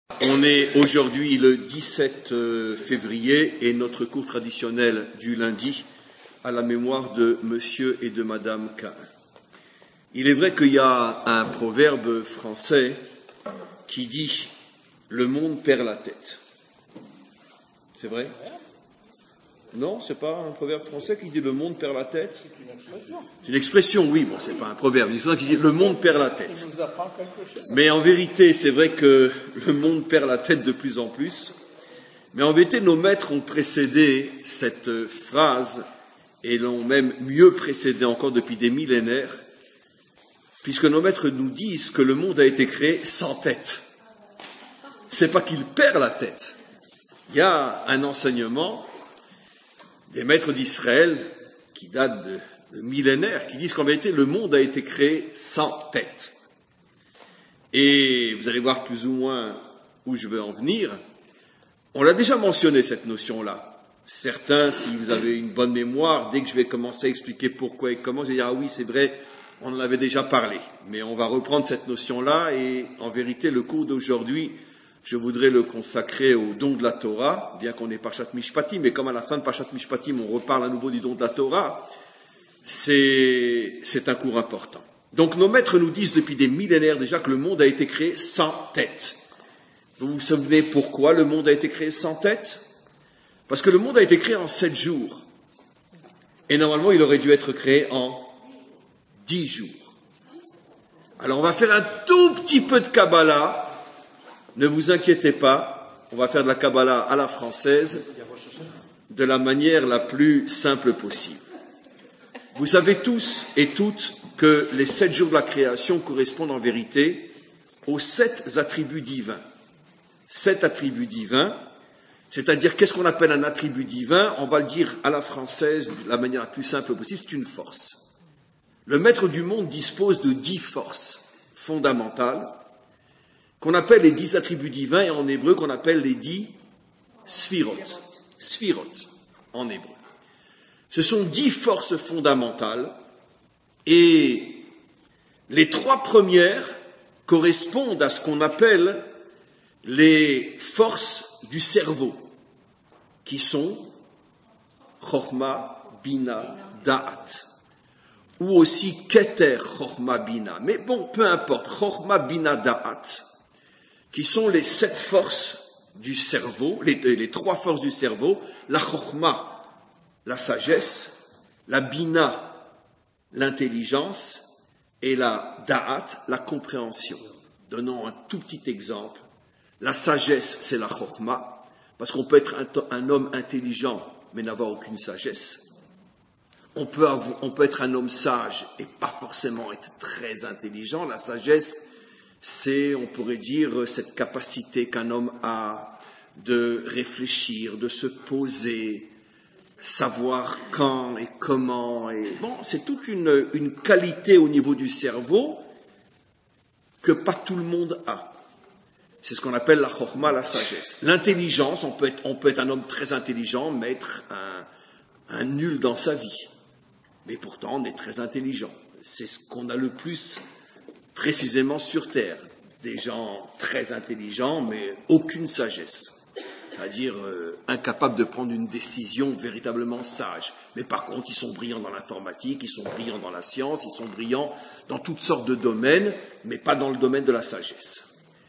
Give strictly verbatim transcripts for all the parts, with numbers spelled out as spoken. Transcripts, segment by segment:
On est aujourd'hui le dix-sept février et notre cours traditionnel du lundi à la mémoire de Monsieur et de Madame Cain. Il est vrai qu'il y a un proverbe français qui dit « le monde perd la tête ». C'est vrai ? Non, c'est pas un proverbe français qui dit « le monde perd la tête ». C'est une expression. C'est une expression, oui, bon, c'est pas un proverbe. Il qui dit « le monde perd la tête ». Il nous apprend quelque chose. Mais en vérité, c'est vrai que le monde perd la tête de plus en plus. Mais en vérité, nos maîtres ont précédé cette phrase et l'ont même mieux précédé encore depuis des millénaires, puisque nos maîtres nous disent que le monde a été créé sans tête. C'est pas qu'il perd la tête. Il y a un enseignement des maîtres d'Israël qui date de, de millénaires, qui disent qu'en vérité, le monde a été créé sans tête. Et vous allez voir plus ou moins où je veux en venir. On l'a déjà mentionné, cette notion-là. Certains, si vous avez une bonne mémoire, dès que je vais commencer à expliquer pourquoi et comment, je vais dire, ah oui, c'est vrai, on en avait déjà parlé. Mais on va reprendre cette notion-là et en vérité, le cours d'aujourd'hui, je voudrais le consacrer au don de la Torah, bien qu'on ait Parshat Mishpatim, mais comme à la fin de Parshat Mishpatim, on reparle à nouveau du don de la Torah, c'est, c'est un cours important. Donc nos maîtres nous disent depuis des millénaires déjà que le monde a été créé sans tête. Vous vous souvenez pourquoi le monde a été créé sans tête ? Parce que le monde a été créé en sept jours. Et normalement, il aurait dû être créé en dix jours. Alors on va faire un tout petit peu de Kabbalah. Ne vous inquiétez pas, on va faire de la Kabbalah à la française, de la manière la plus simple possible. Vous savez tous et toutes que les sept jours de la création correspondent en vérité aux sept attributs divins. Sept attributs divins, c'est-à-dire qu'est-ce qu'on appelle un attribut divin ? On va le dire à la française de la manière la plus simple possible, c'est une force. Le maître du monde dispose de dix forces fondamentales, qu'on appelle les dix attributs divins, et en hébreu qu'on appelle les dix sphirot. Sphirot, en hébreu. Ce sont dix forces fondamentales, et les trois premières correspondent à ce qu'on appelle les forces du cerveau, qui sont Chokhma, Bina, Da'at, ou aussi Keter, Chokhma, Bina. Mais bon, peu importe, Chokhma, Bina, Da'at, qui sont les sept forces du cerveau, les, les trois forces du cerveau, la chokhma, la sagesse, la bina, l'intelligence, et la da'at, la compréhension. Donnons un tout petit exemple. La sagesse, c'est la chokhma, parce qu'on peut être un, un homme intelligent, mais n'avoir aucune sagesse. On peut, avoir, on peut être un homme sage et pas forcément être très intelligent. La sagesse, c'est, on pourrait dire, cette capacité qu'un homme a de réfléchir, de se poser, savoir quand et comment. Et bon, c'est toute une, une qualité au niveau du cerveau que pas tout le monde a. C'est ce qu'on appelle la chokhma, la sagesse. L'intelligence, on peut être, on peut être un homme très intelligent, mais être un, un nul dans sa vie. Mais pourtant, on est très intelligent. C'est ce qu'on a le plus précisément sur Terre, des gens très intelligents, mais aucune sagesse, c'est-à-dire euh, incapables de prendre une décision véritablement sage. Mais par contre, ils sont brillants dans l'informatique, ils sont brillants dans la science, ils sont brillants dans toutes sortes de domaines, mais pas dans le domaine de la sagesse.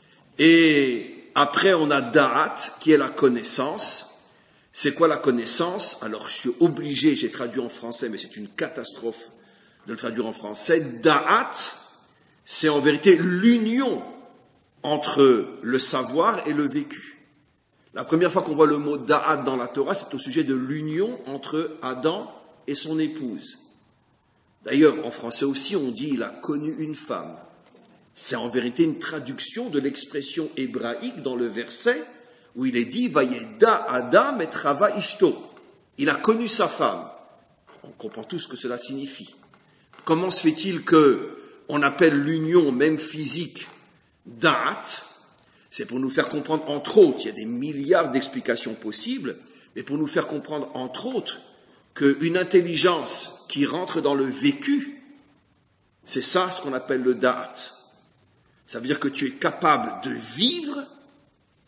Et après, on a Da'at, qui est la connaissance. C'est quoi la connaissance ? Alors, je suis obligé, j'ai traduit en français, mais c'est une catastrophe de le traduire en français. Da'at, c'est en vérité l'union entre le savoir et le vécu. La première fois qu'on voit le mot da'at dans la Torah, c'est au sujet de l'union entre Adam et son épouse. D'ailleurs, en français aussi, on dit « il a connu une femme ». C'est en vérité une traduction de l'expression hébraïque dans le verset où il est dit « Vayeda Adam et Chava Ishto ». Il a connu sa femme. On comprend tous ce que cela signifie. Comment se fait-il que on appelle l'union, même physique, da'at? C'est pour nous faire comprendre, entre autres, il y a des milliards d'explications possibles, mais pour nous faire comprendre, entre autres, qu'une intelligence qui rentre dans le vécu, c'est ça ce qu'on appelle le da'at. Ça veut dire que tu es capable de vivre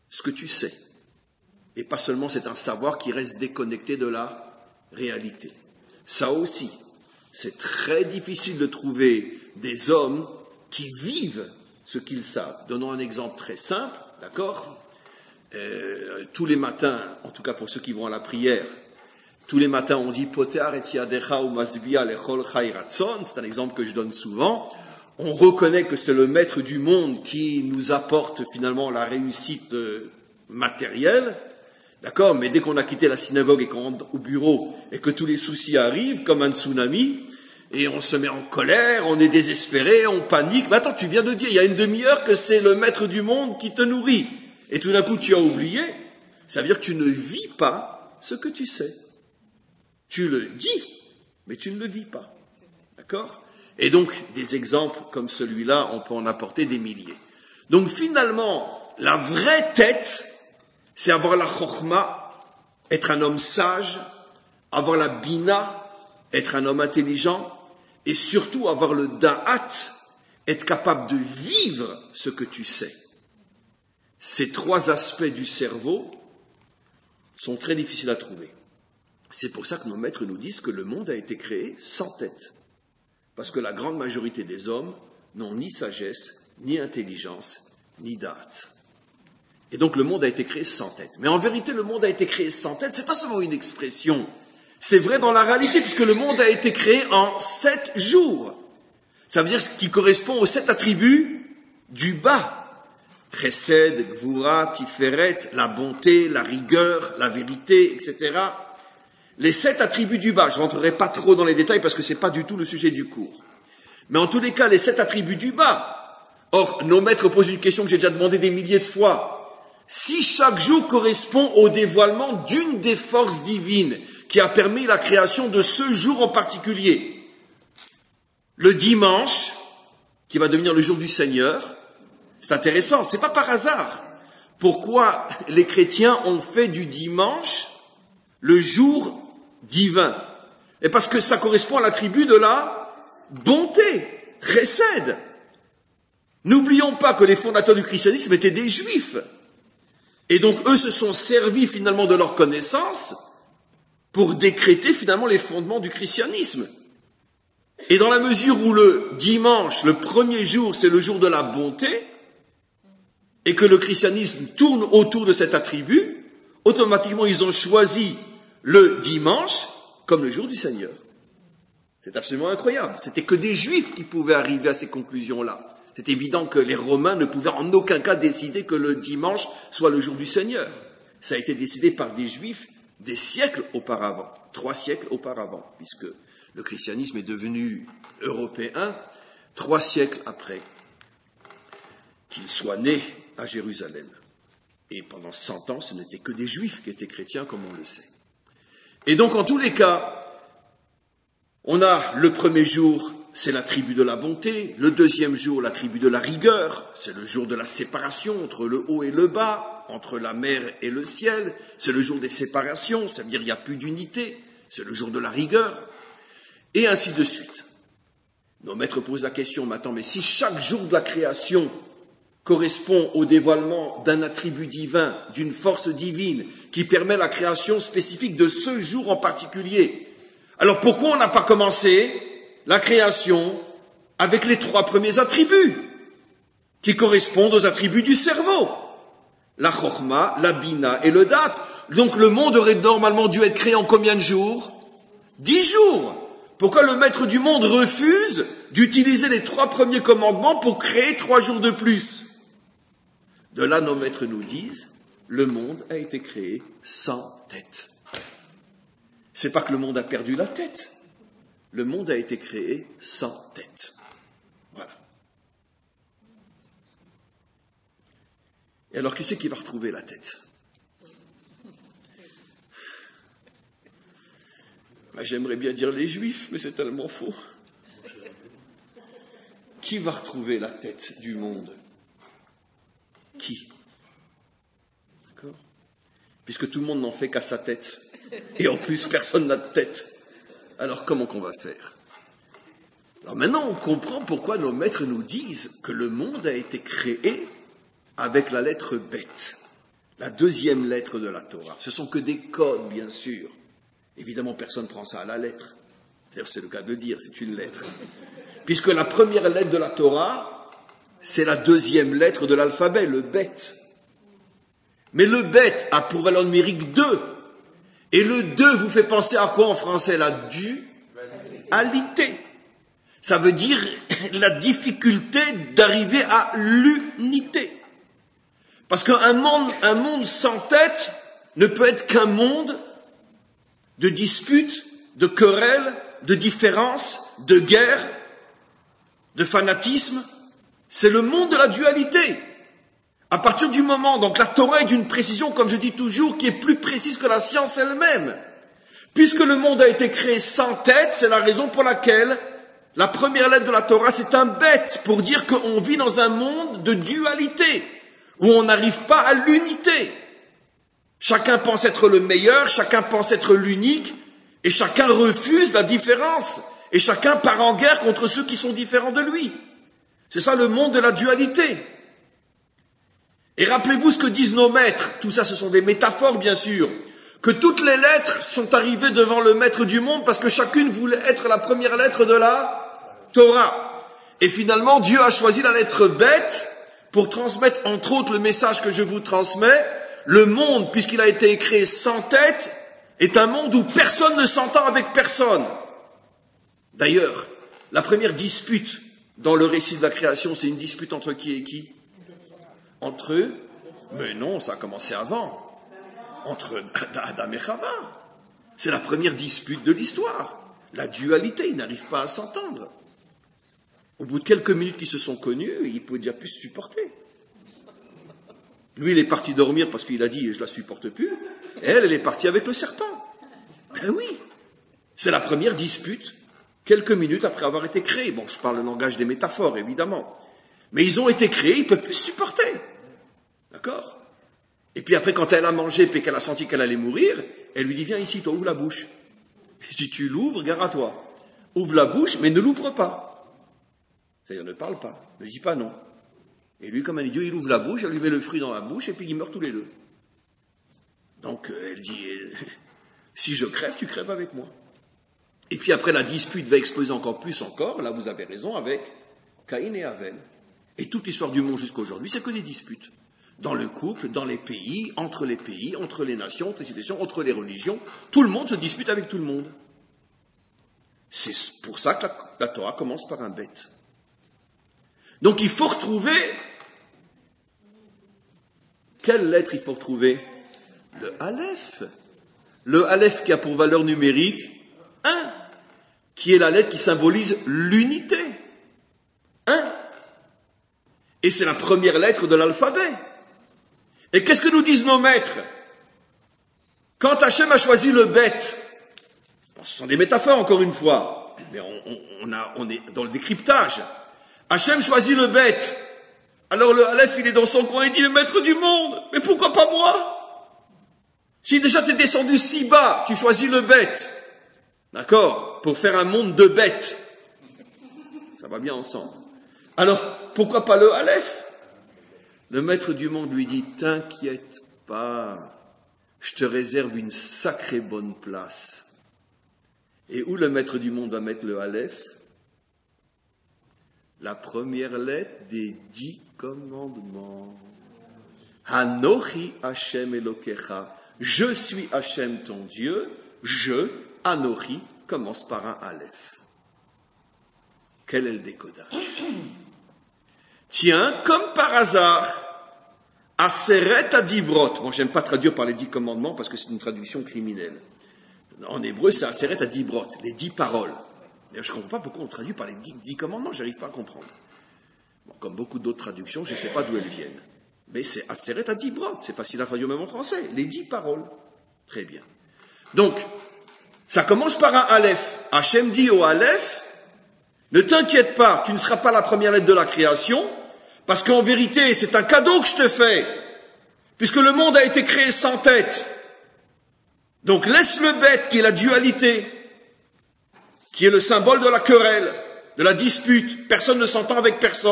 ce que tu sais. Et pas seulement c'est un savoir qui reste déconnecté de la réalité. Ça aussi, c'est très difficile de trouver des hommes qui vivent ce qu'ils savent. Donnons un exemple très simple, d'accord ? euh, Tous les matins, en tout cas pour ceux qui vont à la prière, tous les matins on dit « Potear et yadecha ou masbia lechol chai ratzon », c'est un exemple que je donne souvent. On reconnaît que c'est le maître du monde qui nous apporte finalement la réussite matérielle, d'accord, mais dès qu'on a quitté la synagogue et qu'on rentre au bureau et que tous les soucis arrivent comme un tsunami, et on se met en colère, on est désespéré, on panique. Mais attends, tu viens de dire il y a une demi-heure que c'est le maître du monde qui te nourrit. Et tout d'un coup tu as oublié. Ça veut dire que tu ne vis pas ce que tu sais. Tu le dis, mais tu ne le vis pas. D'accord ? Et donc, des exemples comme celui-là, on peut en apporter des milliers. Donc finalement, la vraie tête, c'est avoir la chokhma, être un homme sage, avoir la bina, être un homme intelligent, et surtout avoir le da'at, être capable de vivre ce que tu sais. Ces trois aspects du cerveau sont très difficiles à trouver. C'est pour ça que nos maîtres nous disent que le monde a été créé sans tête. Parce que la grande majorité des hommes n'ont ni sagesse, ni intelligence, ni da'at. Et donc le monde a été créé sans tête. Mais en vérité, le monde a été créé sans tête, c'est pas seulement une expression. C'est vrai dans la réalité, puisque le monde a été créé en sept jours. Ça veut dire ce qui correspond aux sept attributs du bas. Chesed, Gvura, Tiferet, la bonté, la rigueur, la vérité, et cetera. Les sept attributs du bas, je ne rentrerai pas trop dans les détails parce que ce n'est pas du tout le sujet du cours. Mais en tous les cas, les sept attributs du bas. Or, nos maîtres posent une question que j'ai déjà demandé des milliers de fois. Si chaque jour correspond au dévoilement d'une des forces divines qui a permis la création de ce jour en particulier, le dimanche, qui va devenir le jour du Seigneur, c'est intéressant, c'est pas par hasard. Pourquoi les chrétiens ont fait du dimanche le jour divin? Et parce que ça correspond à l'attribut de la bonté, chesed. N'oublions pas que les fondateurs du christianisme étaient des juifs. Et donc eux se sont servis finalement de leur connaissance pour décréter finalement les fondements du christianisme. Et dans la mesure où le dimanche, le premier jour, c'est le jour de la bonté, et que le christianisme tourne autour de cet attribut, automatiquement ils ont choisi le dimanche comme le jour du Seigneur. C'est absolument incroyable. C'était que des juifs qui pouvaient arriver à ces conclusions-là. C'est évident que les Romains ne pouvaient en aucun cas décider que le dimanche soit le jour du Seigneur. Ça a été décidé par des juifs des siècles auparavant, trois siècles auparavant, puisque le christianisme est devenu européen trois siècles après qu'il soit né à Jérusalem. Et pendant cent ans, ce n'étaient que des juifs qui étaient chrétiens, comme on le sait. Et donc, en tous les cas, on a le premier jour, c'est la tribu de la bonté. Le deuxième jour, la tribu de la rigueur. C'est le jour de la séparation entre le haut et le bas, entre la mer et le ciel. C'est le jour des séparations, ça veut dire qu'il n'y a plus d'unité. C'est le jour de la rigueur. Et ainsi de suite. Nos maîtres posent la question, mais attends, mais si chaque jour de la création correspond au dévoilement d'un attribut divin, d'une force divine, qui permet la création spécifique de ce jour en particulier, alors pourquoi on n'a pas commencé la création avec les trois premiers attributs, qui correspondent aux attributs du cerveau? La chokhma, la bina et le dat. Donc le monde aurait normalement dû être créé en combien de jours? Dix jours. Pourquoi le maître du monde refuse d'utiliser les trois premiers commandements pour créer trois jours de plus? De là, nos maîtres nous disent, le monde a été créé sans tête. C'est pas que le monde a perdu la tête. Le monde a été créé sans tête. Voilà. Et alors, qui c'est qui va retrouver la tête? Ben, j'aimerais bien dire les Juifs, mais c'est tellement faux. Qui va retrouver la tête du monde? Qui? D'accord? Puisque tout le monde n'en fait qu'à sa tête. Et en plus, personne n'a de tête. Alors comment qu'on va faire? Alors maintenant, on comprend pourquoi nos maîtres nous disent que le monde a été créé avec la lettre bête. la deuxième lettre de la Torah. Ce sont que des codes, bien sûr. Évidemment, personne ne prend ça à la lettre. D'ailleurs, c'est le cas de le dire, c'est une lettre. Puisque la première lettre de la Torah, c'est la deuxième lettre de l'alphabet, le bet. Mais le bet a pour valeur numérique deux. Et le deux vous fait penser à quoi en français? La dualité. Ça veut dire la difficulté d'arriver à l'unité. Parce qu'un monde, un monde sans tête ne peut être qu'un monde de disputes, de querelles, de différences, de guerres, de fanatisme. C'est le monde de la dualité. À partir du moment, donc la Torah est d'une précision, comme je dis toujours, qui est plus précise que la science elle-même. Puisque le monde a été créé sans tête, c'est la raison pour laquelle la première lettre de la Torah, c'est un bet, pour dire qu'on vit dans un monde de dualité, où on n'arrive pas à l'unité. Chacun pense être le meilleur, chacun pense être l'unique, et chacun refuse la différence, et chacun part en guerre contre ceux qui sont différents de lui. C'est ça le monde de la dualité. Et rappelez-vous ce que disent nos maîtres, tout ça ce sont des métaphores bien sûr, que toutes les lettres sont arrivées devant le maître du monde parce que chacune voulait être la première lettre de la Torah. Et finalement Dieu a choisi la lettre bet pour transmettre entre autres le message que je vous transmets. Le monde, puisqu'il a été créé sans tête, est un monde où personne ne s'entend avec personne. D'ailleurs, la première dispute dans le récit de la création, c'est une dispute entre qui et qui? Entre eux? Mais non, ça a commencé avant. Entre Adam et Chava. C'est la première dispute de l'histoire. La dualité, ils n'arrivent pas à s'entendre. Au bout de quelques minutes qu'ils se sont connus, ils ne pouvaient déjà plus se supporter. Lui, il est parti dormir parce qu'il a dit « je la supporte plus ». Et elle, elle est partie avec le serpent. Ben oui, c'est la première dispute, quelques minutes après avoir été créés. Bon, je parle le langage des métaphores, évidemment. Mais ils ont été créés, ils ne peuvent plus se supporter. D'accord? Et puis après, quand elle a mangé et qu'elle a senti qu'elle allait mourir, elle lui dit « viens ici, toi, ouvre la bouche ». Si tu l'ouvres, gare à toi. Ouvre la bouche, mais ne l'ouvre pas. C'est-à-dire, ne parle pas, ne dis pas non. Et lui, comme un idiot, il ouvre la bouche, elle lui met le fruit dans la bouche, et puis ils meurent tous les deux. Donc, elle dit, si je crève, tu crèves avec moi. Et puis après, la dispute va exploser encore plus encore, là vous avez raison, avec Caïn et Abel. Et toute l'histoire du monde jusqu'à aujourd'hui, c'est que des disputes. Dans le couple, dans les pays, entre les pays, entre les nations, entre les civilisations, entre les religions, tout le monde se dispute avec tout le monde. C'est pour ça que la, la Torah commence par un bête. Donc il faut retrouver... Quelle lettre il faut retrouver? Le Aleph. Le Aleph qui a pour valeur numérique un, qui est la lettre qui symbolise l'unité. un. Et c'est la première lettre de l'alphabet. Et qu'est-ce que nous disent nos maîtres? Quand Hachem a choisi le bête, bon, ce sont des métaphores encore une fois, mais on, on, on, a, on est dans le décryptage. Hachem choisit le bête. Alors le Aleph, il est dans son coin, il dit, le maître du monde, mais pourquoi pas moi? Si déjà tu es descendu si bas, tu choisis le bête. D'accord? Pour faire un monde de bêtes. Ça va bien ensemble. Alors, pourquoi pas le Aleph? Le maître du monde lui dit, t'inquiète pas, je te réserve une sacrée bonne place. Et où le maître du monde va mettre le Aleph? La première lettre des dix commandements. Hanochi Hashem Elokecha. Je suis Hashem ton Dieu. Je, Anochi, commence par un Aleph. Quel est le décodage? Tiens, comme par hasard, Aseret Adibrot. Moi, j'aime pas traduire par les dix commandements parce que c'est une traduction criminelle. En hébreu, c'est Aseret Adibrot, les dix paroles. D'ailleurs, je ne comprends pas pourquoi on traduit par les dix, dix commandements, je n'arrive pas à comprendre. Bon, comme beaucoup d'autres traductions, je ne sais pas d'où elles viennent. Mais c'est Aseret Adibrot, c'est facile à traduire même en français, les dix paroles. Très bien. Donc, ça commence par un Aleph. Hachem dit au Aleph, ne t'inquiète pas, tu ne seras pas la première lettre de la création, parce qu'en vérité, c'est un cadeau que je te fais, puisque le monde a été créé sans tête. Donc, laisse le bête qui est la dualité, qui est le symbole de la querelle, de la dispute. Personne ne s'entend avec personne. Mais toi, je vais te mettre au début des dix paroles. Et qu'est-ce que tu vas faire? Tu vas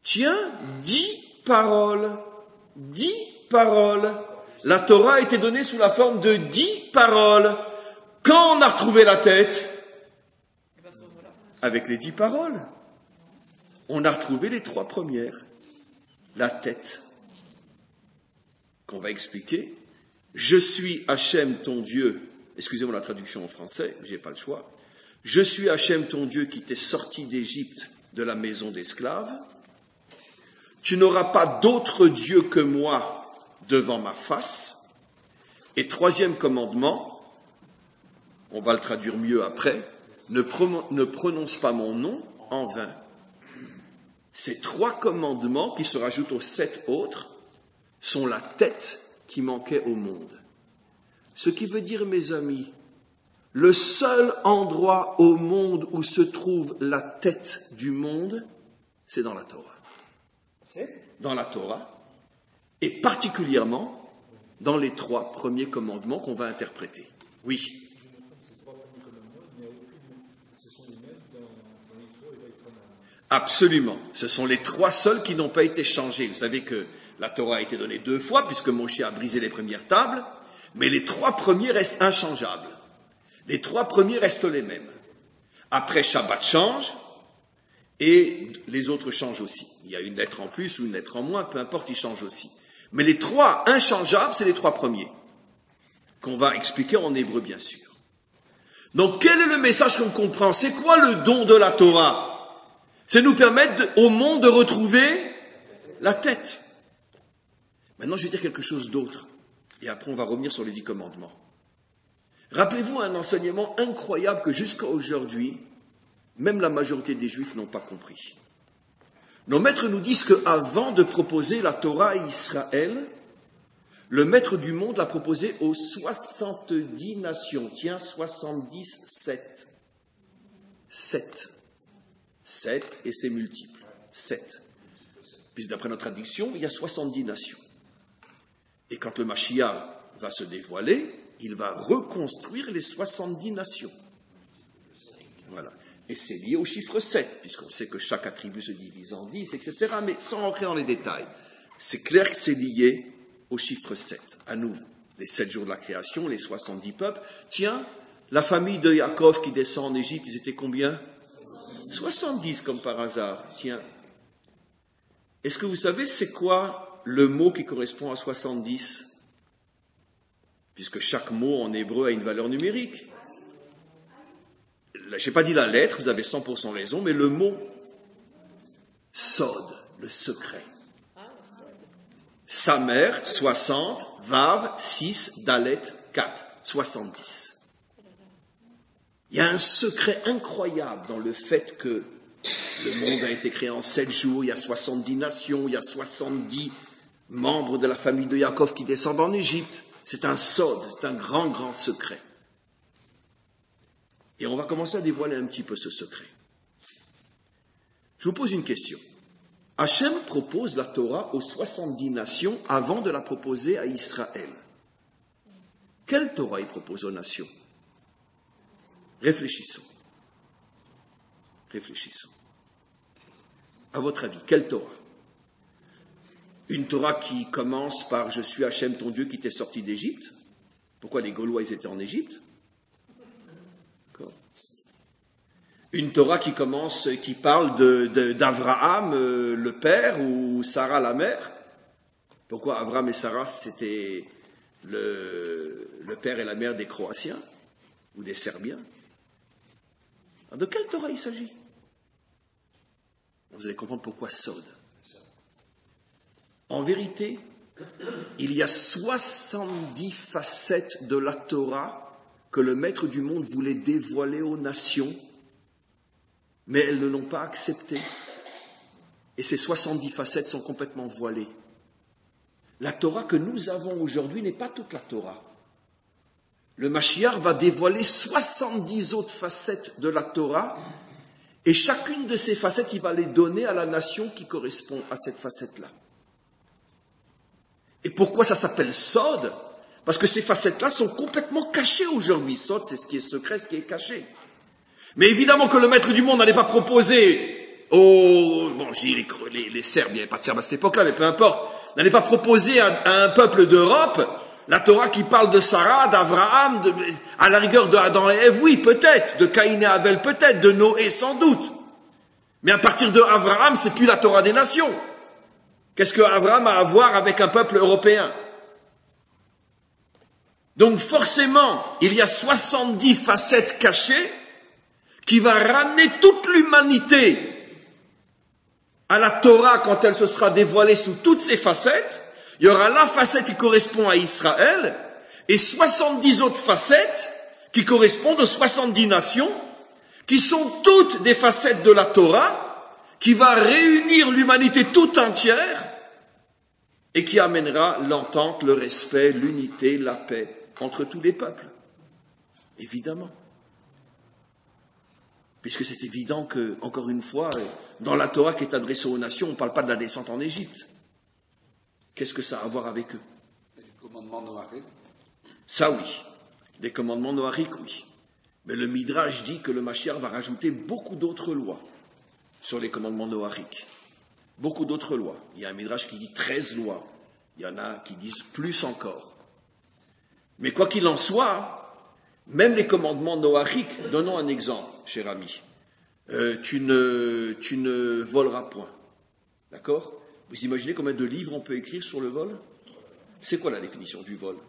Tiens, dix paroles. Dix paroles. La Torah a été donnée sous la forme de dix paroles. Quand on a retrouvé la tête? Avec les dix paroles. On a retrouvé les trois premières. La tête. Qu'on va expliquer. Je suis Hachem ton Dieu. Excusez-moi la traduction en français, j'ai pas le choix. Je suis Hachem ton Dieu qui t'est sorti d'Égypte de la maison d'esclaves. Tu n'auras pas d'autre Dieu que moi devant ma face. Et troisième commandement, on va le traduire mieux après, ne, pro- ne prononce pas mon nom en vain. Ces trois commandements qui se rajoutent aux sept autres sont la tête qui manquait au monde. Ce qui veut dire, mes amis, le seul endroit au monde où se trouve la tête du monde, c'est dans la Torah. C'est dans la Torah, et particulièrement dans les trois premiers commandements qu'on va interpréter. Oui. Absolument. Ce sont les trois seuls qui n'ont pas été changés. Vous savez que la Torah a été donnée deux fois, puisque Moshe a brisé les premières tables, mais les trois premiers restent inchangeables. Les trois premiers restent les mêmes. Après, Shabbat change, et les autres changent aussi. Il y a une lettre en plus ou une lettre en moins, peu importe, ils changent aussi. Mais les trois inchangeables, c'est les trois premiers, qu'on va expliquer en hébreu, bien sûr. Donc, quel est le message qu'on comprend? C'est quoi le don de la Torah? C'est nous permettre de, au monde de retrouver la tête. Maintenant, je vais dire quelque chose d'autre. Et après, on va revenir sur les dix commandements. Rappelez-vous un enseignement incroyable que jusqu'à aujourd'hui, même la majorité des Juifs n'ont pas compris. Nos maîtres nous disent qu'avant de proposer la Torah à Israël, le maître du monde l'a proposé aux soixante-dix nations. Tiens, soixante-dix, sept. Sept. Sept et c'est multiple. Sept. Puisque d'après notre traduction, il y a soixante-dix nations. Et quand le Mashiach va se dévoiler, il va reconstruire les soixante-dix nations. Voilà. Et c'est lié au chiffre sept, puisqu'on sait que chaque attribut se divise en dix, et cetera. Mais sans rentrer dans les détails, c'est clair que c'est lié au chiffre sept. À nouveau, les sept jours de la création, les soixante-dix peuples. Tiens, la famille de Yaakov qui descend en Égypte, ils étaient combien? soixante-dix comme par hasard. Tiens. Est-ce que vous savez c'est quoi le mot qui correspond à soixante-dix? Puisque chaque mot en hébreu a une valeur numérique. Je n'ai pas dit la lettre, vous avez cent pour cent raison, mais le mot sod, le secret. Samer, soixante, Vav, six, Dalet, quatre, soixante-dix. Il y a un secret incroyable dans le fait que le monde a été créé en sept jours, il y a soixante-dix nations, il y a soixante-dix membres de la famille de Yaakov qui descendent en Égypte. C'est un sod, c'est un grand, grand secret. Et on va commencer à dévoiler un petit peu ce secret. Je vous pose une question. Hachem propose la Torah aux soixante-dix nations avant de la proposer à Israël. Quelle Torah il propose aux nations? Réfléchissons. Réfléchissons. À votre avis, quelle Torah? Une Torah qui commence par « Je suis Hachem ton Dieu qui t'est sorti d'Égypte ». Pourquoi les Gaulois ils étaient en Égypte? Une Torah qui commence, qui parle de, de, d'Abraham, euh, le père, ou Sarah, la mère. Pourquoi Abraham et Sarah, c'était le, le père et la mère des Croatiens, ou des Serbiens? Alors, de quelle Torah il s'agit? Vous allez comprendre pourquoi Sod. En vérité, il y a soixante-dix facettes de la Torah que le maître du monde voulait dévoiler aux nations, mais elles ne l'ont pas accepté. Et ces soixante-dix facettes sont complètement voilées. La Torah que nous avons aujourd'hui n'est pas toute la Torah. Le Mashiach va dévoiler soixante-dix autres facettes de la Torah, et chacune de ces facettes, il va les donner à la nation qui correspond à cette facette-là. Et pourquoi ça s'appelle Sod? Parce que ces facettes-là sont complètement cachées aujourd'hui. Sod, c'est ce qui est secret, ce qui est caché. Mais évidemment que le maître du monde n'allait pas proposer aux... Bon, l'évangile, les, les, les Serbes, il n'y avait pas de Serbes à cette époque-là, mais peu importe, n'allez pas proposer à, à un peuple d'Europe la Torah qui parle de Sarah, d'Abraham, de, à la rigueur de Adam et Ève, oui, peut-être, de Caïn et Abel, peut-être, de Noé, sans doute. Mais à partir de Abraham, c'est plus la Torah des nations. Qu'est-ce que Abraham a à voir avec un peuple européen? Donc forcément, il y a soixante-dix facettes cachées qui va ramener toute l'humanité à la Torah quand elle se sera dévoilée sous toutes ses facettes. Il y aura la facette qui correspond à Israël et soixante-dix autres facettes qui correspondent aux soixante-dix nations, qui sont toutes des facettes de la Torah, qui va réunir l'humanité toute entière et qui amènera l'entente, le respect, l'unité, la paix entre tous les peuples. Évidemment. Puisque c'est évident que, encore une fois, dans la Torah qui est adressée aux nations, on ne parle pas de la descente en Égypte. Qu'est-ce que ça a à voir avec eux? Les commandements noahiques. Ça oui, les commandements noahiques, oui. Mais le Midrash dit que le Mashiach va rajouter beaucoup d'autres lois sur les commandements noahiques. Beaucoup d'autres lois. Il y a un Midrash qui dit treize lois. Il y en a qui disent plus encore. Mais quoi qu'il en soit, même les commandements noahiques, donnons un exemple, cher ami. Euh, tu ne, tu ne voleras point. D'accord? Vous imaginez combien de livres on peut écrire sur le vol? C'est quoi la définition du vol?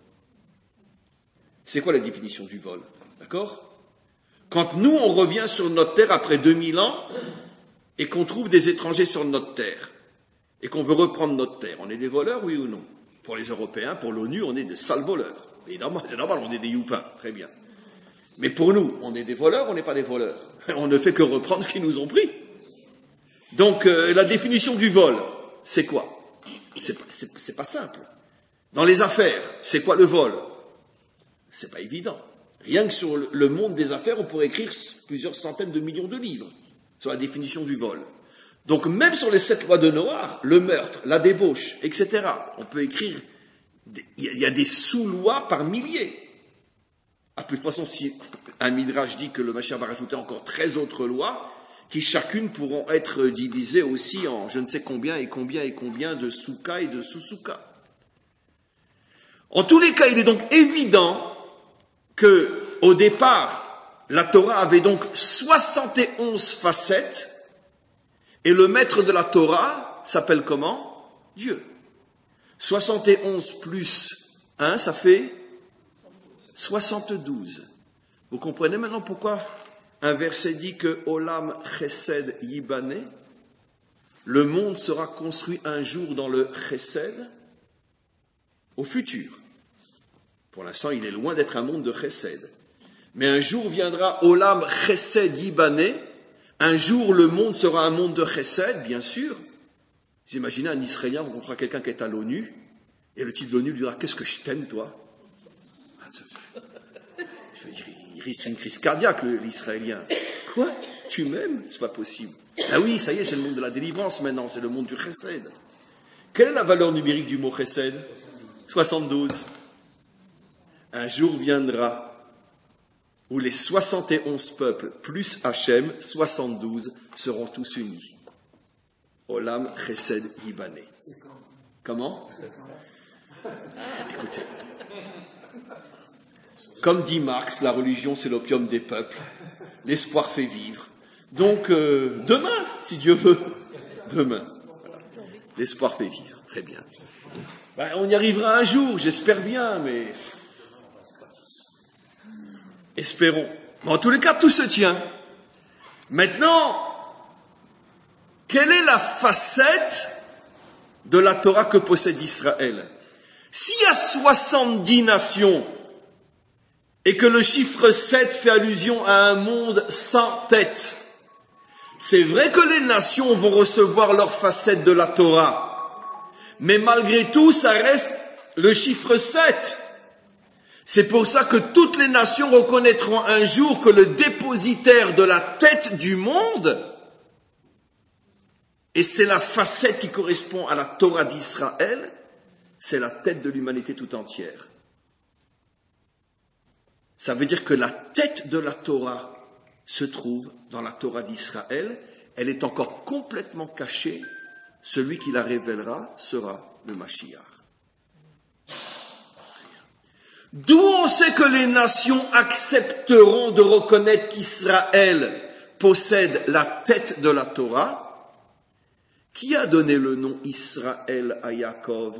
C'est quoi la définition du vol? D'accord? Quand nous, on revient sur notre terre après deux mille ans et qu'on trouve des étrangers sur notre terre et qu'on veut reprendre notre terre, on est des voleurs, oui ou non? Pour les Européens, pour l'ONU, on est des sales voleurs. C'est normal, c'est normal, on est des youpins, très bien. Mais pour nous, on est des voleurs, on n'est pas des voleurs. On ne fait que reprendre ce qu'ils nous ont pris. Donc, euh, la définition du vol, c'est quoi? C'est pas, c'est, c'est pas simple. Dans les affaires, c'est quoi le vol? C'est pas évident. Rien que sur le monde des affaires, on pourrait écrire plusieurs centaines de millions de livres sur la définition du vol. Donc même sur les sept lois de Noah, le meurtre, la débauche, et cetera, on peut écrire, il y a des sous-lois par milliers. À plus de façon, si un Midrash dit que le Mashiach va rajouter encore treize autres lois, qui chacune pourront être divisées aussi en je ne sais combien et combien et combien de soukas et de sous-soukas. En tous les cas, il est donc évident que, au départ, la Torah avait donc soixante et onze facettes, et le maître de la Torah s'appelle comment? Dieu. soixante et onze plus un, ça fait soixante-douze. Vous comprenez maintenant pourquoi un verset dit que Olam Chesed Yibane, le monde sera construit un jour dans le Chesed, au futur. Pour l'instant, il est loin d'être un monde de Chesed. Mais un jour viendra Olam Chesed Yibane, un jour le monde sera un monde de Chesed, bien sûr. Vous imaginez un Israélien rencontrera quelqu'un qui est à l'ONU, et le type de l'ONU lui dira « Qu'est-ce que je t'aime, toi ?» Je veux dire, il risque une crise cardiaque, l'Israélien. « Quoi? Tu m'aimes? C'est pas possible. » Ah oui, ça y est, c'est le monde de la délivrance maintenant, c'est le monde du Chesed. Quelle est la valeur numérique du mot Chesed? soixante-douze. Un jour viendra où les soixante et onze peuples plus Hachem, soixante-douze, seront tous unis. Olam Chesed Yibane. Comment? Écoutez, comme dit Marx, la religion c'est l'opium des peuples, l'espoir fait vivre. Donc euh, demain, si Dieu veut, demain, voilà. L'espoir fait vivre, très bien. Ben, on y arrivera un jour, j'espère bien, mais espérons. Mais en tous les cas, tout se tient. Maintenant, quelle est la facette de la Torah que possède Israël? S'il y a soixante-dix nations et que le chiffre sept fait allusion à un monde sans tête, c'est vrai que les nations vont recevoir leur facette de la Torah, mais malgré tout, ça reste le chiffre sept. C'est pour ça que toutes les nations reconnaîtront un jour que le dépositaire de la tête du monde, et c'est la facette qui correspond à la Torah d'Israël, c'est la tête de l'humanité tout entière. Ça veut dire que la tête de la Torah se trouve dans la Torah d'Israël, elle est encore complètement cachée. Celui qui la révélera sera le Mashiach. D'où on sait que les nations accepteront de reconnaître qu'Israël possède la tête de la Torah. Qui a donné le nom Israël à Yaakov?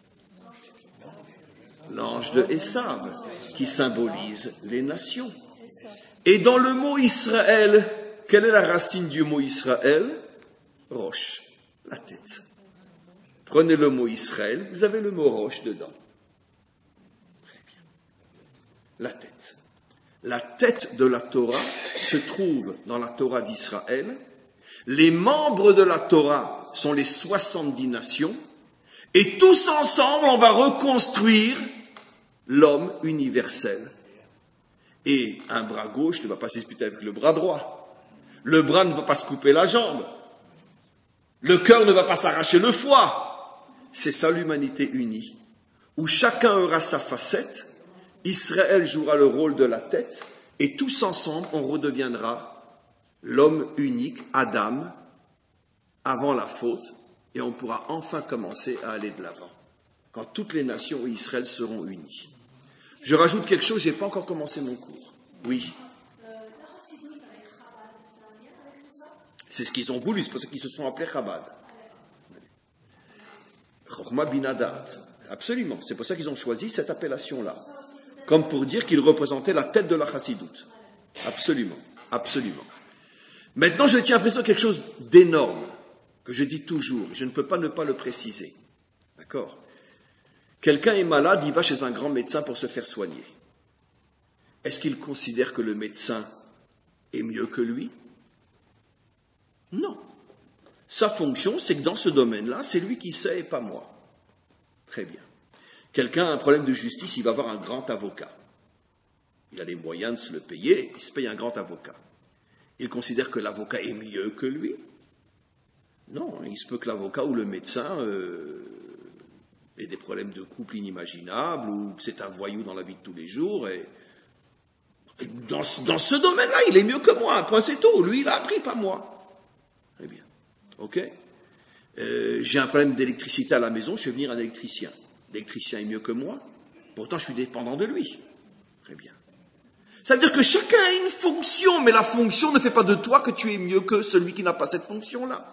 L'ange de Esav, qui symbolise les nations. Et dans le mot Israël, quelle est la racine du mot Israël? Roche, la tête. Prenez le mot Israël, vous avez le mot roche dedans. Très bien. La tête. La tête de la Torah se trouve dans la Torah d'Israël. Les membres de la Torah sont les soixante-dix nations. Et tous ensemble, on va reconstruire l'homme universel. Et un bras gauche ne va pas se disputer avec le bras droit. Le bras ne va pas se couper la jambe. Le cœur ne va pas s'arracher le foie. C'est ça l'humanité unie, où chacun aura sa facette. Israël jouera le rôle de la tête, et tous ensemble, on redeviendra l'homme unique, Adam, avant la faute, et on pourra enfin commencer à aller de l'avant, quand toutes les nations et Israël seront unies. Je rajoute quelque chose, je n'ai pas encore commencé mon cours. Oui. C'est ce qu'ils ont voulu, c'est pour ça qu'ils se sont appelés Chabad. Chokhma Binadat, absolument, c'est pour ça qu'ils ont choisi cette appellation-là. Comme pour dire qu'ils représentaient la tête de la Chassidoute. Absolument, absolument. Maintenant, je tiens à préciser quelque chose d'énorme, que je dis toujours, je ne peux pas ne pas le préciser. D'accord? Quelqu'un est malade, il va chez un grand médecin pour se faire soigner. Est-ce qu'il considère que le médecin est mieux que lui? Non. Sa fonction, c'est que dans ce domaine-là, c'est lui qui sait et pas moi. Très bien. Quelqu'un a un problème de justice, il va avoir un grand avocat. Il a les moyens de se le payer, il se paye un grand avocat. Il considère que l'avocat est mieux que lui? Non, il se peut que l'avocat ou le médecin euh, ait des problèmes de couple inimaginables, ou que c'est un voyou dans la vie de tous les jours, et, et dans, dans ce domaine-là, il est mieux que moi, un point c'est tout. Lui, il a appris, pas moi. Très bien. Ok. Euh, j'ai un problème d'électricité à la maison, je fais venir un électricien. L'électricien est mieux que moi, pourtant je suis dépendant de lui. Très bien. Ça veut dire que chacun a une fonction, mais la fonction ne fait pas de toi que tu es mieux que celui qui n'a pas cette fonction-là.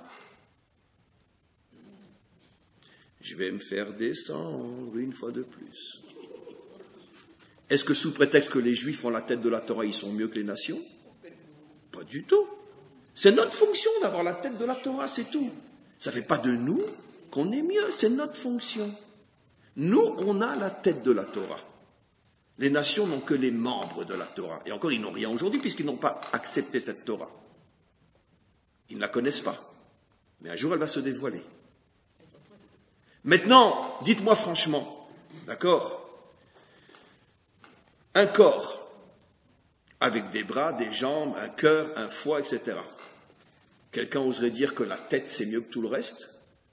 Je vais me faire descendre une fois de plus. Est-ce que sous prétexte que les Juifs ont la tête de la Torah, ils sont mieux que les nations? Pas du tout. C'est notre fonction d'avoir la tête de la Torah, c'est tout. Ça ne fait pas de nous qu'on est mieux, c'est notre fonction. Nous, on a la tête de la Torah. Les nations n'ont que les membres de la Torah. Et encore, ils n'ont rien aujourd'hui puisqu'ils n'ont pas accepté cette Torah. Ils ne la connaissent pas. Mais un jour, elle va se dévoiler. Maintenant, dites-moi franchement, d'accord? Un corps, avec des bras, des jambes, un cœur, un foie, et cetera. Quelqu'un oserait dire que la tête, c'est mieux que tout le reste?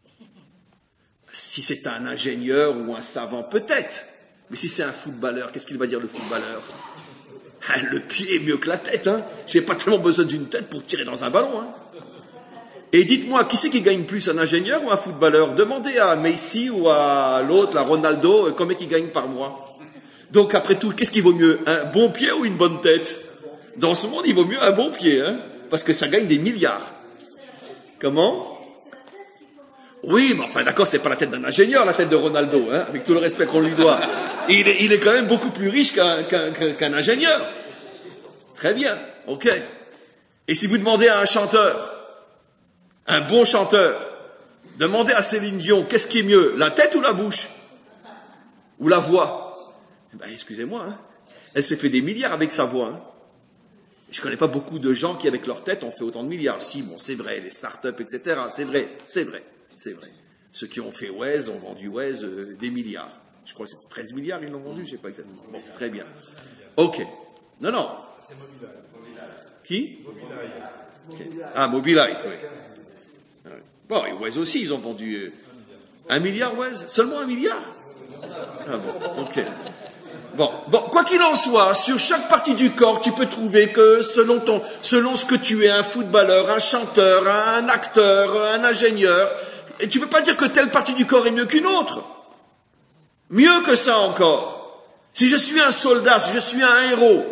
Si c'est un ingénieur ou un savant, peut-être. Mais si c'est un footballeur, qu'est-ce qu'il va dire le footballeur? Ah, le pied est mieux que la tête, hein. Je n'ai pas tellement besoin d'une tête pour tirer dans un ballon, hein. Et dites-moi, qui c'est qui gagne plus, un ingénieur ou un footballeur? Demandez à Messi ou à l'autre, à Ronaldo, combien il gagne par mois. Donc après tout, qu'est-ce qui vaut mieux? Un bon pied ou une bonne tête? Dans ce monde, il vaut mieux un bon pied, hein, parce que ça gagne des milliards. Comment? Oui, mais enfin d'accord, c'est pas la tête d'un ingénieur, la tête de Ronaldo, hein, avec tout le respect qu'on lui doit. Il est, il est quand même beaucoup plus riche qu'un, qu'un, qu'un ingénieur. Très bien, ok. Et si vous demandez à un chanteur, un bon chanteur, demandez à Céline Dion, qu'est-ce qui est mieux, la tête ou la bouche? Ou la voix? Ben, excusez-moi, hein, elle s'est fait des milliards avec sa voix, hein. Je ne connais pas beaucoup de gens qui, avec leur tête, ont fait autant de milliards. Si, bon, c'est vrai, les start-up, et cetera, c'est vrai, c'est vrai, c'est vrai. Ceux qui ont fait Waze ont vendu Waze euh, des milliards. Je crois que c'est treize milliards, ils l'ont vendu, je ne sais pas exactement. Bon, très bien. Ok. Non, non. C'est Mobileye. Qui? Mobileye. Okay. Ah, Mobileye, oui. Bon, et Waze aussi, ils ont vendu euh, un milliard Waze? Seulement un milliard? Ah bon, ok. Bon, bon, quoi qu'il en soit, sur chaque partie du corps, tu peux trouver que selon ton, selon ce que tu es, un footballeur, un chanteur, un acteur, un ingénieur, et tu peux pas dire que telle partie du corps est mieux qu'une autre. Mieux que ça encore. Si je suis un soldat, si je suis un héros,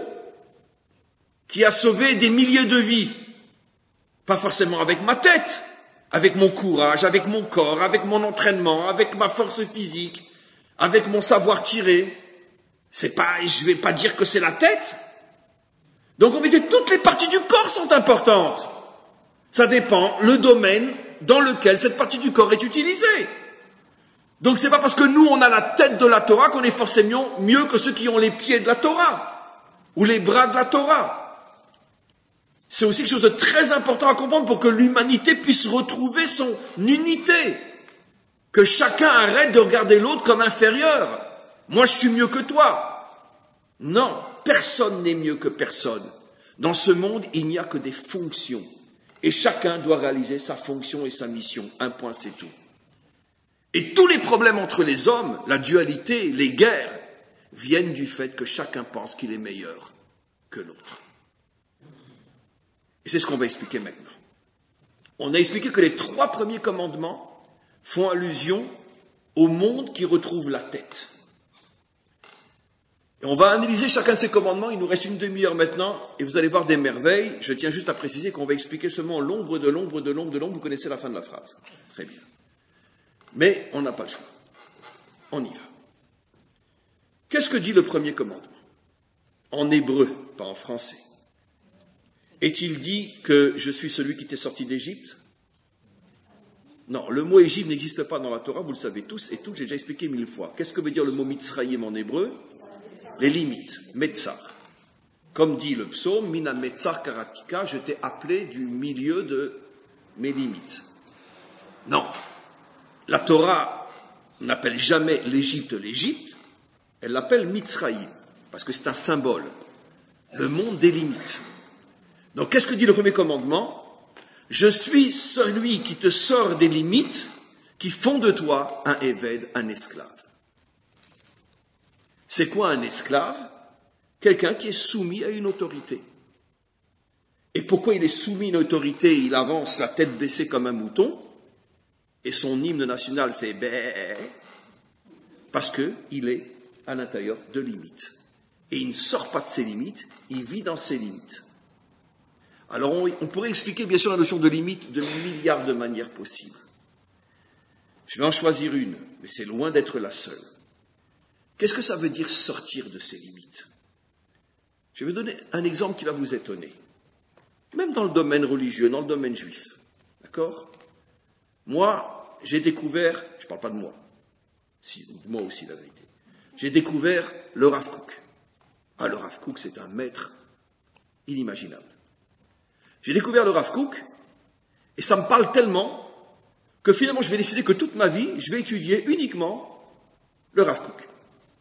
qui a sauvé des milliers de vies, pas forcément avec ma tête, avec mon courage, avec mon corps, avec mon entraînement, avec ma force physique, avec mon savoir tirer, c'est pas, je vais pas dire que c'est la tête. Donc on dit toutes les parties du corps sont importantes. Ça dépend le domaine dans lequel cette partie du corps est utilisée. Donc c'est pas parce que nous on a la tête de la Torah qu'on est forcément mieux que ceux qui ont les pieds de la Torah ou les bras de la Torah. C'est aussi quelque chose de très important à comprendre pour que l'humanité puisse retrouver son unité. Que chacun arrête de regarder l'autre comme inférieur. Moi, je suis mieux que toi. Non, personne n'est mieux que personne. Dans ce monde, il n'y a que des fonctions. Et chacun doit réaliser sa fonction et sa mission. Un point, c'est tout. Et tous les problèmes entre les hommes, la dualité, les guerres, viennent du fait que chacun pense qu'il est meilleur que l'autre. Et c'est ce qu'on va expliquer maintenant. On a expliqué que les trois premiers commandements font allusion au monde qui retrouve la tête. Et on va analyser chacun de ces commandements, il nous reste une demi-heure maintenant, et vous allez voir des merveilles. Je tiens juste à préciser qu'on va expliquer seulement l'ombre de l'ombre de l'ombre de l'ombre, vous connaissez la fin de la phrase. Très bien. Mais on n'a pas le choix. On y va. Qu'est-ce que dit le premier commandement? En hébreu, pas en français. Est-il dit que je suis celui qui t'est sorti d'Égypte? Non, le mot Égypte n'existe pas dans la Torah, vous le savez tous et toutes, j'ai déjà expliqué mille fois. Qu'est-ce que veut dire le mot Mitzrayim en hébreu? Les limites, Metzar. Comme dit le psaume, Mina Metzar Karatika, je t'ai appelé du milieu de mes limites. Non, la Torah n'appelle jamais l'Égypte l'Égypte, elle l'appelle Mitzrayim, parce que c'est un symbole, le monde des limites. Donc qu'est-ce que dit le premier commandement? Je suis celui qui te sort des limites, qui font de toi un évêque, un esclave. C'est quoi un esclave? Quelqu'un qui est soumis à une autorité. Et pourquoi il est soumis à une autorité? Il avance la tête baissée comme un mouton, et son hymne national c'est bé, parce qu'il est à l'intérieur de limites. Et il ne sort pas de ses limites, il vit dans ses limites. Alors on, on pourrait expliquer bien sûr la notion de limite de milliards de manières possibles. Je vais en choisir une, mais c'est loin d'être la seule. Qu'est-ce que ça veut dire sortir de ses limites? Je vais vous donner un exemple qui va vous étonner. Même dans le domaine religieux, dans le domaine juif. D'accord? Moi, j'ai découvert, je ne parle pas de moi, si, moi aussi la vérité, j'ai découvert le Rav Kook. Ah, le Rav Kook, c'est un maître inimaginable. J'ai découvert le Rav Kook, et ça me parle tellement que finalement je vais décider que toute ma vie, je vais étudier uniquement le Rav Kook.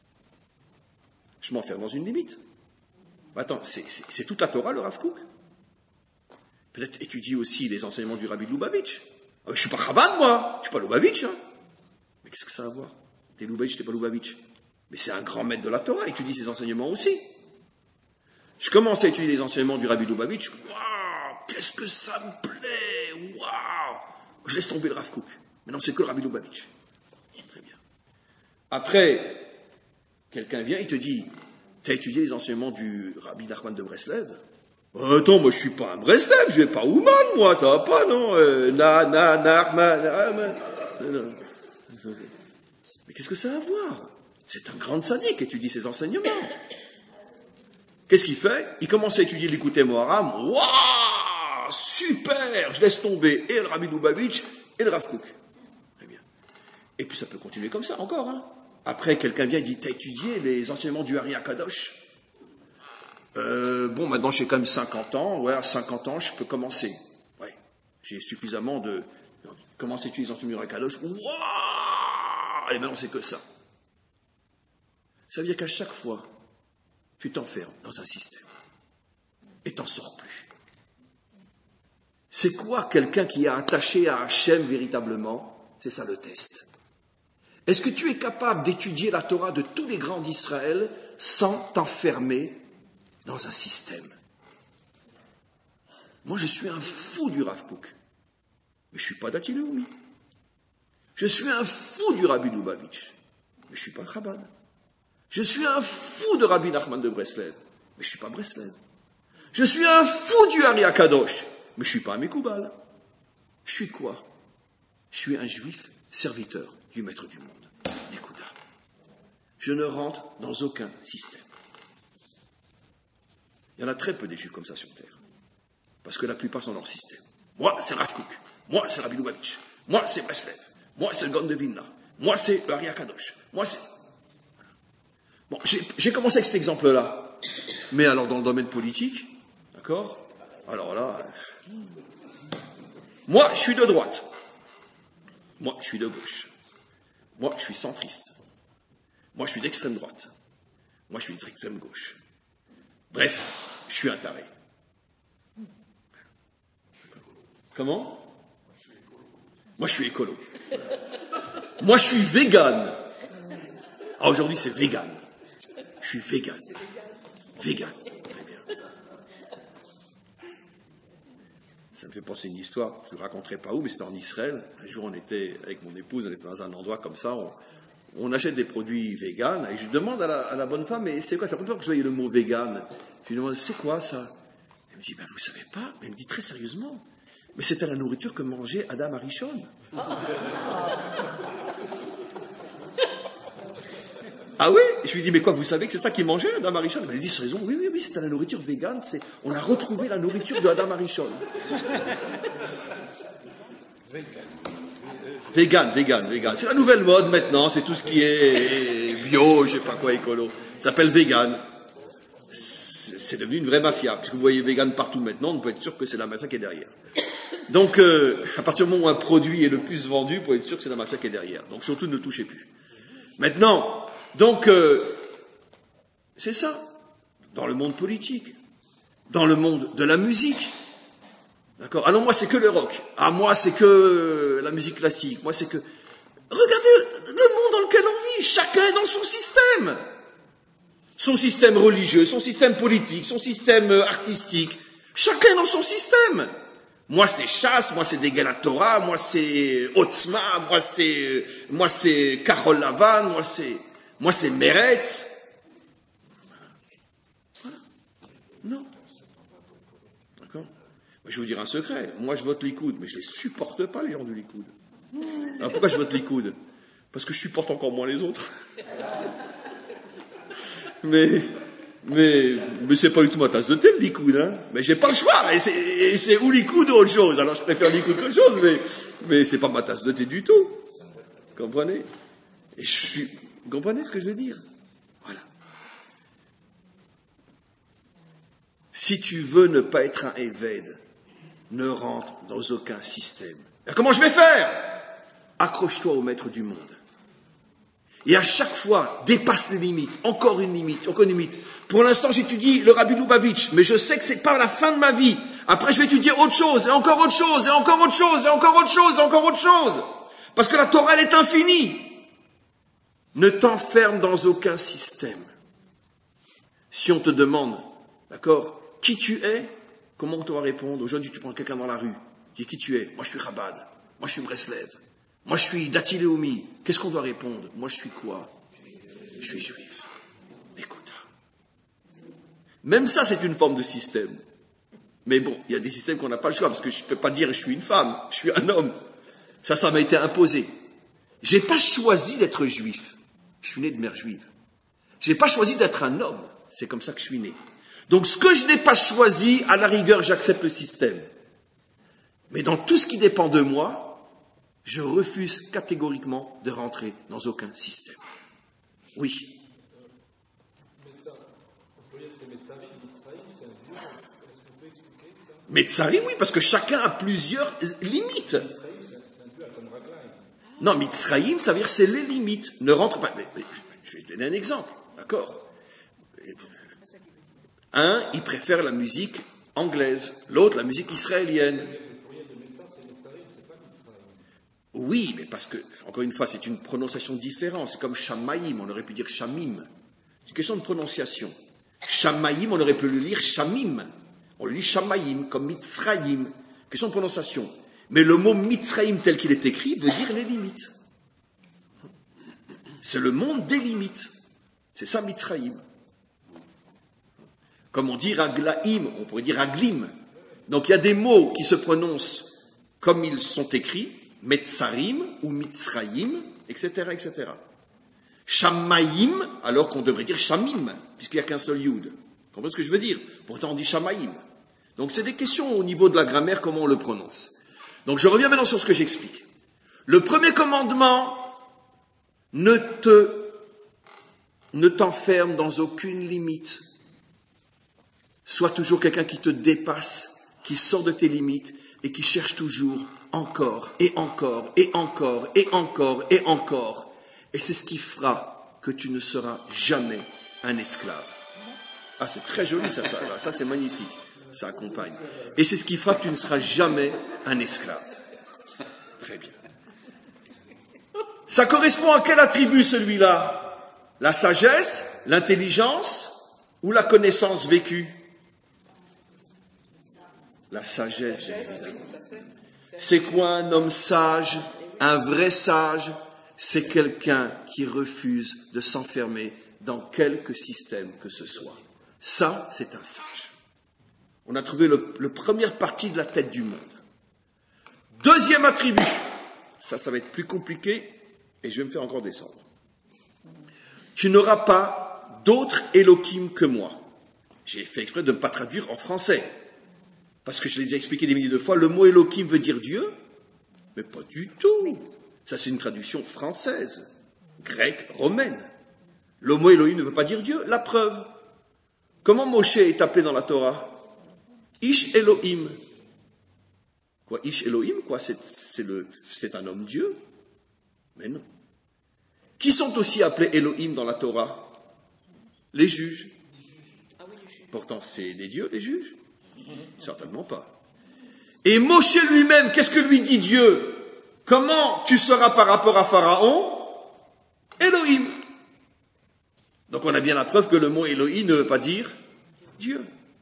Je m'enferme dans une limite. Attends, c'est, c'est, c'est toute la Torah, le Rav Kook? Peut-être étudier aussi les enseignements du Rabbi Lubavitch. Ah, je ne suis pas Chabad, moi, je ne suis pas Lubavitch. Hein. Mais qu'est-ce que ça a à voir? T'es Lubavitch, t'es pas Lubavitch. Mais c'est un grand maître de la Torah, étudie ses enseignements aussi. Je commence à étudier les enseignements du Rabbi Lubavitch. Waouh, qu'est-ce que ça me plaît! Waouh! Je laisse tomber le Rav Kook. Maintenant, c'est que le Rabbi Lubavitch. Très bien. Après, quelqu'un vient, il te dit, tu as étudié les enseignements du Rabbi Nachman de Breslev? Oh, attends, moi je suis pas un Breslev, je vais pas Ouman, moi, ça va pas, non? euh, Na, na, Nachman, Nachman. Mais qu'est-ce que ça a à voir? C'est un grand sadique, étudie ses enseignements. Qu'est-ce qu'il fait? Il commence à étudier l'Écouté Moharam. Waouh, super, je laisse tomber et le Rabbi Lubavitch et le Rav Kook. Très bien. Et puis ça peut continuer comme ça encore, hein. Après, quelqu'un vient et dit, t'as étudié les enseignements du Ari Akadosh? euh, Bon, maintenant j'ai quand même cinquante ans. Ouais, à cinquante ans, je peux commencer. Ouais, j'ai suffisamment de... Commencer à étudier les enseignements du Ari Akadosh. Waouh! Et maintenant, c'est que ça. Ça veut dire qu'à chaque fois, tu t'enfermes dans un système. Et t'en sors plus. C'est quoi quelqu'un qui est attaché à Hachem véritablement? C'est ça le test. Est-ce que tu es capable d'étudier la Torah de tous les grands d'Israël sans t'enfermer dans un système. Moi, je suis un fou du Rav Kook, mais je ne suis pas Dati Leumi. Je suis un fou du Rabbi Lubavitch, mais je ne suis pas Chabad. Je suis un fou de Rabbi Nachman de Breslev, mais je ne suis pas Breslev. Je suis un fou du Ari Akadosh, mais je ne suis pas un Mekoubal. Je suis quoi? Je suis un juif serviteur du maître du monde. Nekuda. Je ne rentre dans aucun système. Il y en a très peu des juifs comme ça sur Terre. Parce que la plupart sont dans leur système. Moi, c'est Rav Kook. Moi, c'est Rabbi Lubavitch. Moi, c'est Breslev. Moi, c'est le Gaon de Vilna. Moi, c'est le Ari Akadosh. Moi, c'est... Bon, j'ai, j'ai commencé avec cet exemple-là. Mais alors, dans le domaine politique, d'accord? Alors là... Moi, je suis de droite. Moi, je suis de gauche. Moi, je suis centriste. Moi, je suis d'extrême droite. Moi, je suis d'extrême gauche. Bref, je suis un taré. Comment? Moi, je suis écolo. Moi, je suis vegan. Ah, aujourd'hui, c'est vegan. Je suis vegan. Vegan. Très bien. Ça me fait penser une histoire, je ne vous raconterai pas où, mais c'était en Israël. Un jour, on était avec mon épouse, on était dans un endroit comme ça, on, on achète des produits vegan, et je demande à la, à la bonne femme, mais c'est quoi? C'est la première fois que je voyais le mot vegan. Je lui demande, c'est quoi ça? Elle me dit, ben, vous savez pas? Mais elle me dit très sérieusement, mais c'était la nourriture que mangeait Adam Arishon. Ah oui? Je lui dis, mais quoi, vous savez que c'est ça qu'il mangeait, Adam Arishon? Elle me dit, c'est raison, oui, oui, oui, c'était la nourriture végane, c'est... on a retrouvé la nourriture de Adam Arishon. Vegan, vegan, vegan. C'est la nouvelle mode maintenant, c'est tout ce qui est bio, je sais pas quoi, écolo. Ça s'appelle vegan. C'est devenu une vraie mafia, puisque vous voyez vegan partout maintenant, on peut être sûr que c'est la mafia qui est derrière. Donc, euh, à partir du moment où un produit est le plus vendu, pour être sûr que c'est la mafia qui est derrière. Donc, surtout, ne touchez plus. Maintenant, donc, euh, c'est ça, dans le monde politique, dans le monde de la musique. D'accord? Ah non, moi, c'est que le rock. Ah, moi, c'est que la musique classique. Moi, c'est que... Regardez le monde dans lequel on vit. Chacun est dans son système. Son système religieux, son système politique, son système artistique. Chacun est dans son système. Moi, c'est Chasse, moi, c'est Degel Torah, moi, c'est Otzma, moi, c'est, moi, c'est Karol Lavan, moi, c'est, moi, c'est Meretz. Voilà. Non. D'accord? Je vais vous dire un secret. Moi, je vote Likoud, mais je les supporte pas, les gens du Likoud. Alors, pourquoi je vote Likoud? Parce que je supporte encore moins les autres. mais, mais, mais c'est pas du tout ma tasse de thé, le Likoud, hein. Mais j'ai pas le choix. Et c'est, et c'est ou Likoud ou autre chose. Alors, je préfère Likoud qu'autre chose, mais, mais c'est pas ma tasse de thé du tout. Comprenez? Et je suis, vous comprenez ce que je veux dire? Voilà. Si tu veux ne pas être un évêde, ne rentre dans aucun système. Et comment je vais faire? Accroche-toi au maître du monde. Et à chaque fois, dépasse les limites. Encore une limite, encore une limite. Pour l'instant, j'étudie le Rabbi Lubavitch, mais je sais que c'est pas la fin de ma vie. Après, je vais étudier autre chose, et encore autre chose, et encore autre chose, et encore autre chose, et encore autre chose. Parce que la Torah, elle est infinie. Ne t'enferme dans aucun système. Si on te demande, d'accord, qui tu es, comment tu vas répondre? Aujourd'hui, tu prends quelqu'un dans la rue. Tu dis qui tu es? Moi, je suis Chabad. Moi, je suis Breslev. Moi, je suis Dati Leumi. Qu'est-ce qu'on doit répondre? Moi, je suis quoi? Je suis juif. Écoute. Même ça, c'est une forme de système. Mais bon, il y a des systèmes qu'on n'a pas le choix, parce que je ne peux pas dire je suis une femme, je suis un homme. Ça, ça m'a été imposé. Je n'ai pas choisi d'être juif. Je suis né de mère juive. Je n'ai pas choisi d'être un homme. C'est comme ça que je suis né. Donc, ce que je n'ai pas choisi, à la rigueur, j'accepte le système. Mais dans tout ce qui dépend de moi, je refuse catégoriquement de rentrer dans aucun système. Oui. Metzarim, oui, parce que chacun a plusieurs limites. Non, Mitzraïm, ça veut dire c'est les limites. Ne rentre pas. Mais, mais, je vais te donner un exemple, d'accord? Un, il préfère la musique anglaise, l'autre la musique israélienne. Oui, mais parce que, encore une fois, c'est une prononciation différente. C'est comme Shamaïm, on aurait pu dire Shamim. C'est une question de prononciation. Shamaïm, on aurait pu le lire Shamim. On le lit Shamaïm, comme Mitzraïm. Question de prononciation. Mais le mot Mitzraïm tel qu'il est écrit veut dire les limites. C'est le monde des limites. C'est ça Mitzraïm. Comme on dit Raglaïm, on pourrait dire Raglim. Donc il y a des mots qui se prononcent comme ils sont écrits, Metzarim ou Mitzraïm, et cetera, et cetera. Shamaïm, alors qu'on devrait dire Shamim, puisqu'il n'y a qu'un seul Yud. Vous comprenez ce que je veux dire? Pourtant on dit Shamaïm. Donc c'est des questions au niveau de la grammaire, comment on le prononce. Donc je reviens maintenant sur ce que j'explique. Le premier commandement ne te, ne t'enferme dans aucune limite. Sois toujours quelqu'un qui te dépasse, qui sort de tes limites et qui cherche toujours encore et encore et encore et encore et encore. Et c'est ce qui fera que tu ne seras jamais un esclave. Ah, c'est très joli ça, ça, ça c'est magnifique, ça accompagne. Et c'est ce qui fera que tu ne seras jamais un esclave. Très bien. Ça correspond à quel attribut celui-là? La sagesse, l'intelligence ou la connaissance vécue? La sagesse, évidemment. C'est quoi un homme sage? Un vrai sage, c'est quelqu'un qui refuse de s'enfermer dans quelque système que ce soit. Ça, c'est un sage. On a trouvé le, le première partie de la tête du monde. Deuxième attribut. Ça, ça va être plus compliqué et je vais me faire encore descendre. Tu n'auras pas d'autre Elohim que moi. J'ai fait exprès de ne pas traduire en français. Parce que je l'ai déjà expliqué des milliers de fois, le mot Elohim veut dire Dieu, mais pas du tout. Ça, c'est une traduction française, grecque, romaine. Le mot Elohim ne veut pas dire Dieu. La preuve. Comment Moshe est appelé dans la Torah? Ish Elohim. Quoi, Ish Elohim, quoi, c'est, c'est, le, c'est un homme Dieu? Mais non. Qui sont aussi appelés Elohim dans la Torah? Les juges. Pourtant, c'est des dieux, les juges? Certainement pas. Et Moshe lui-même, qu'est-ce que lui dit Dieu? Comment tu seras par rapport à Pharaon? Elohim. Donc on a bien la preuve que le mot Elohim ne veut pas dire Dieu.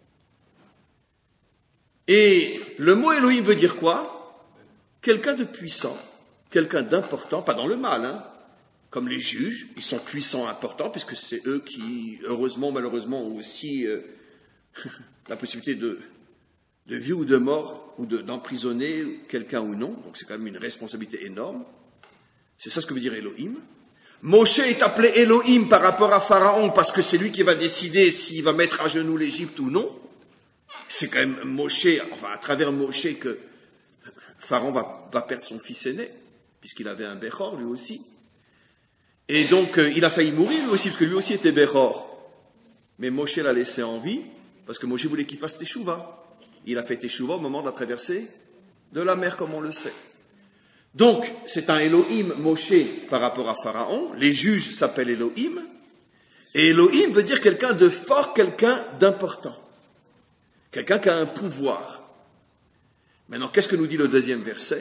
Et le mot Elohim veut dire quoi? Quelqu'un de puissant, quelqu'un d'important, pas dans le mal, hein. Comme les juges, ils sont puissants, importants, puisque c'est eux qui, heureusement, malheureusement, ont aussi euh, la possibilité de, de vie ou de mort, ou de, d'emprisonner quelqu'un ou non. Donc c'est quand même une responsabilité énorme. C'est ça ce que veut dire Elohim. Moshe est appelé Elohim par rapport à Pharaon, parce que c'est lui qui va décider s'il va mettre à genoux l'Égypte ou non. C'est quand même Moshe, enfin à travers Moshe que Pharaon va, va perdre son fils aîné, puisqu'il avait un Béchor lui aussi. Et donc euh, il a failli mourir lui aussi, parce que lui aussi était Béchor. Mais Moshe l'a laissé en vie, parce que Moshe voulait qu'il fasse Teshuvah. Il a fait Teshuvah au moment de la traversée de la mer, comme on le sait. Donc, c'est un Elohim, Moshe, par rapport à Pharaon. Les juges s'appellent Elohim. Et Elohim veut dire quelqu'un de fort, quelqu'un d'important. Quelqu'un qui a un pouvoir. Maintenant, qu'est-ce que nous dit le deuxième verset?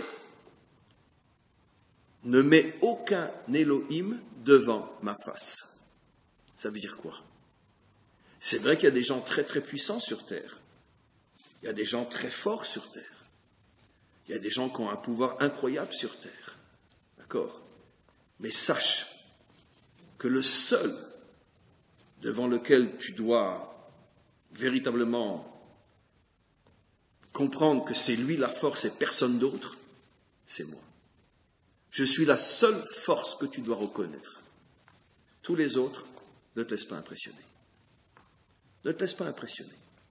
Ne mets aucun Elohim devant ma face. Ça veut dire quoi? C'est vrai qu'il y a des gens très très puissants sur terre. Il y a des gens très forts sur terre. Il y a des gens qui ont un pouvoir incroyable sur terre. D'accord? Mais sache que le seul devant lequel tu dois véritablement comprendre que c'est lui la force et personne d'autre, c'est moi. Je suis la seule force que tu dois reconnaître. Tous les autres ne te laissent pas impressionner. Ne te laisse pas impressionner.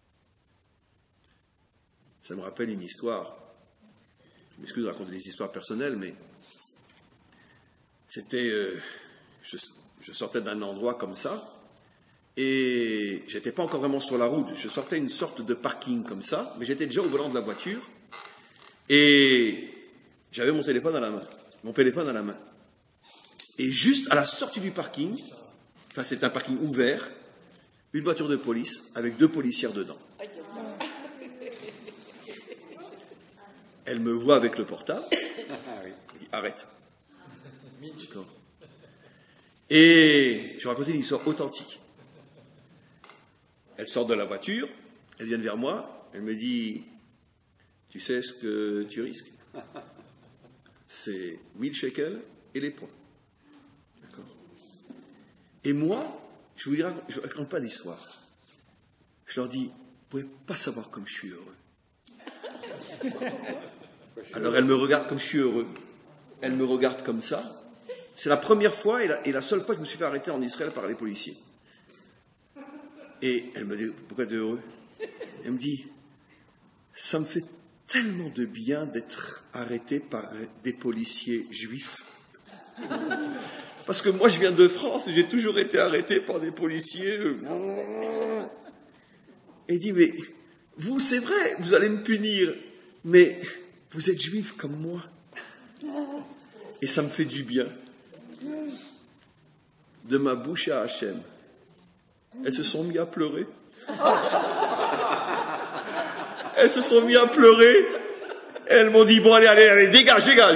Ça me rappelle une histoire. Je m'excuse de raconter des histoires personnelles, mais c'était, euh, je, je sortais d'un endroit comme ça, et j'étais pas encore vraiment sur la route. Je sortais une sorte de parking comme ça, mais j'étais déjà au volant de la voiture, et j'avais mon téléphone à la main, mon téléphone à la main. Et juste à la sortie du parking, enfin c'est un parking ouvert, une voiture de police avec deux policières dedans. Elle me voit avec le portable, elle dit arrête. D'accord. Et je racontais une histoire authentique. Elle sort de la voiture, elle vient vers moi, elle me dit, tu sais ce que tu risques? C'est mille shekels et les points. D'accord. Et moi, je vous dirai, je ne raconte pas d'histoire. Je leur dis, vous ne pouvez pas savoir comme je suis heureux. Alors elle me regarde comme je suis heureux. Elle me regarde comme ça. C'est la première fois et la, et la seule fois que je me suis fait arrêter en Israël par les policiers. Et elle me dit, pourquoi tu es heureux? Elle me dit, ça me fait tellement de bien d'être arrêté par des policiers juifs. Parce que moi, je viens de France et j'ai toujours été arrêté par des policiers. Et il dit, mais vous, c'est vrai, vous allez me punir, mais vous êtes juif comme moi. Et ça me fait du bien. De ma bouche à Hachem. Elles se sont mis à pleurer. Elles se sont mis à pleurer. Elles m'ont dit, bon, allez, allez, allez, dégage, dégage.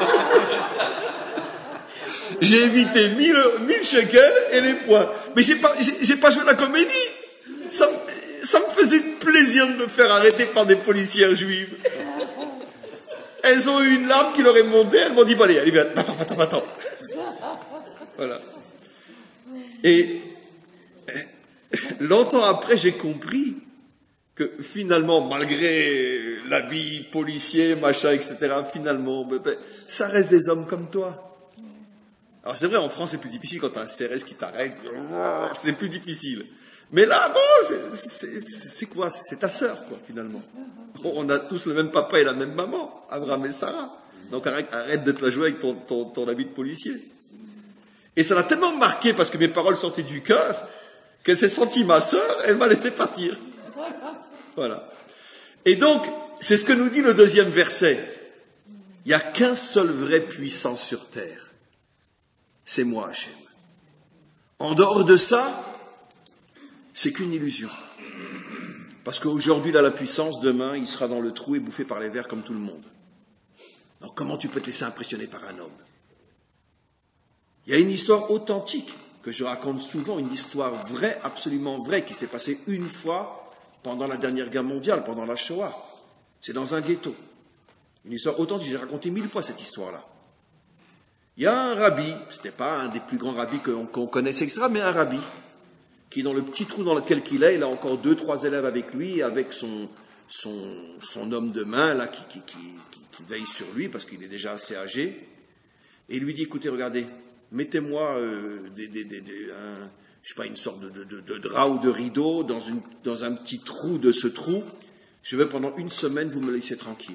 J'ai évité mille, mille shekels et les points. Mais j'ai pas, j'ai, j'ai pas joué la comédie. Ça, ça me faisait plaisir de me faire arrêter par des policières juives. Elles ont eu une larme qui leur est montée. Elles m'ont dit, bon, allez, allez, viens, attends, attends, attends. Voilà. Et longtemps après, j'ai compris que finalement, malgré l'habit policier, machin, et cetera, finalement, ben, ben, ça reste des hommes comme toi. Alors c'est vrai, en France, c'est plus difficile quand tu as un C R S qui t'arrête. C'est plus difficile. Mais là, bon, c'est, c'est, c'est quoi? C'est ta sœur, quoi, finalement. On a tous le même papa et la même maman, Abraham et Sarah. Donc arrête, arrête de te la jouer avec ton, ton, ton habit de policier. Et ça l'a tellement marqué parce que mes paroles sortaient du cœur qu'elle s'est sentie ma sœur, elle m'a laissé partir. Voilà. Et donc, c'est ce que nous dit le deuxième verset. Il n'y a qu'un seul vrai puissant sur terre. C'est moi, Hachem. En dehors de ça, c'est qu'une illusion. Parce qu'aujourd'hui, il a la puissance, demain, il sera dans le trou et bouffé par les vers comme tout le monde. Donc comment tu peux te laisser impressionner par un homme? Il y a une histoire authentique que je raconte souvent, une histoire vraie, absolument vraie, qui s'est passée une fois pendant la dernière guerre mondiale, pendant la Shoah. C'est dans un ghetto. Une histoire authentique, j'ai raconté mille fois cette histoire-là. Il y a un rabbi, c'était pas un des plus grands rabbis qu'on, qu'on connaissait, et cetera, mais un rabbi, qui dans le petit trou dans lequel il est, il a encore deux, trois élèves avec lui, avec son, son, son homme de main, là, qui, qui, qui, qui, qui veille sur lui, parce qu'il est déjà assez âgé, et il lui dit, écoutez, regardez, mettez-moi euh, des, des, des, des, un, je sais pas, une sorte de, de, de, de drap ou de rideau dans, une, dans un petit trou de ce trou, je veux pendant une semaine vous me laisser tranquille.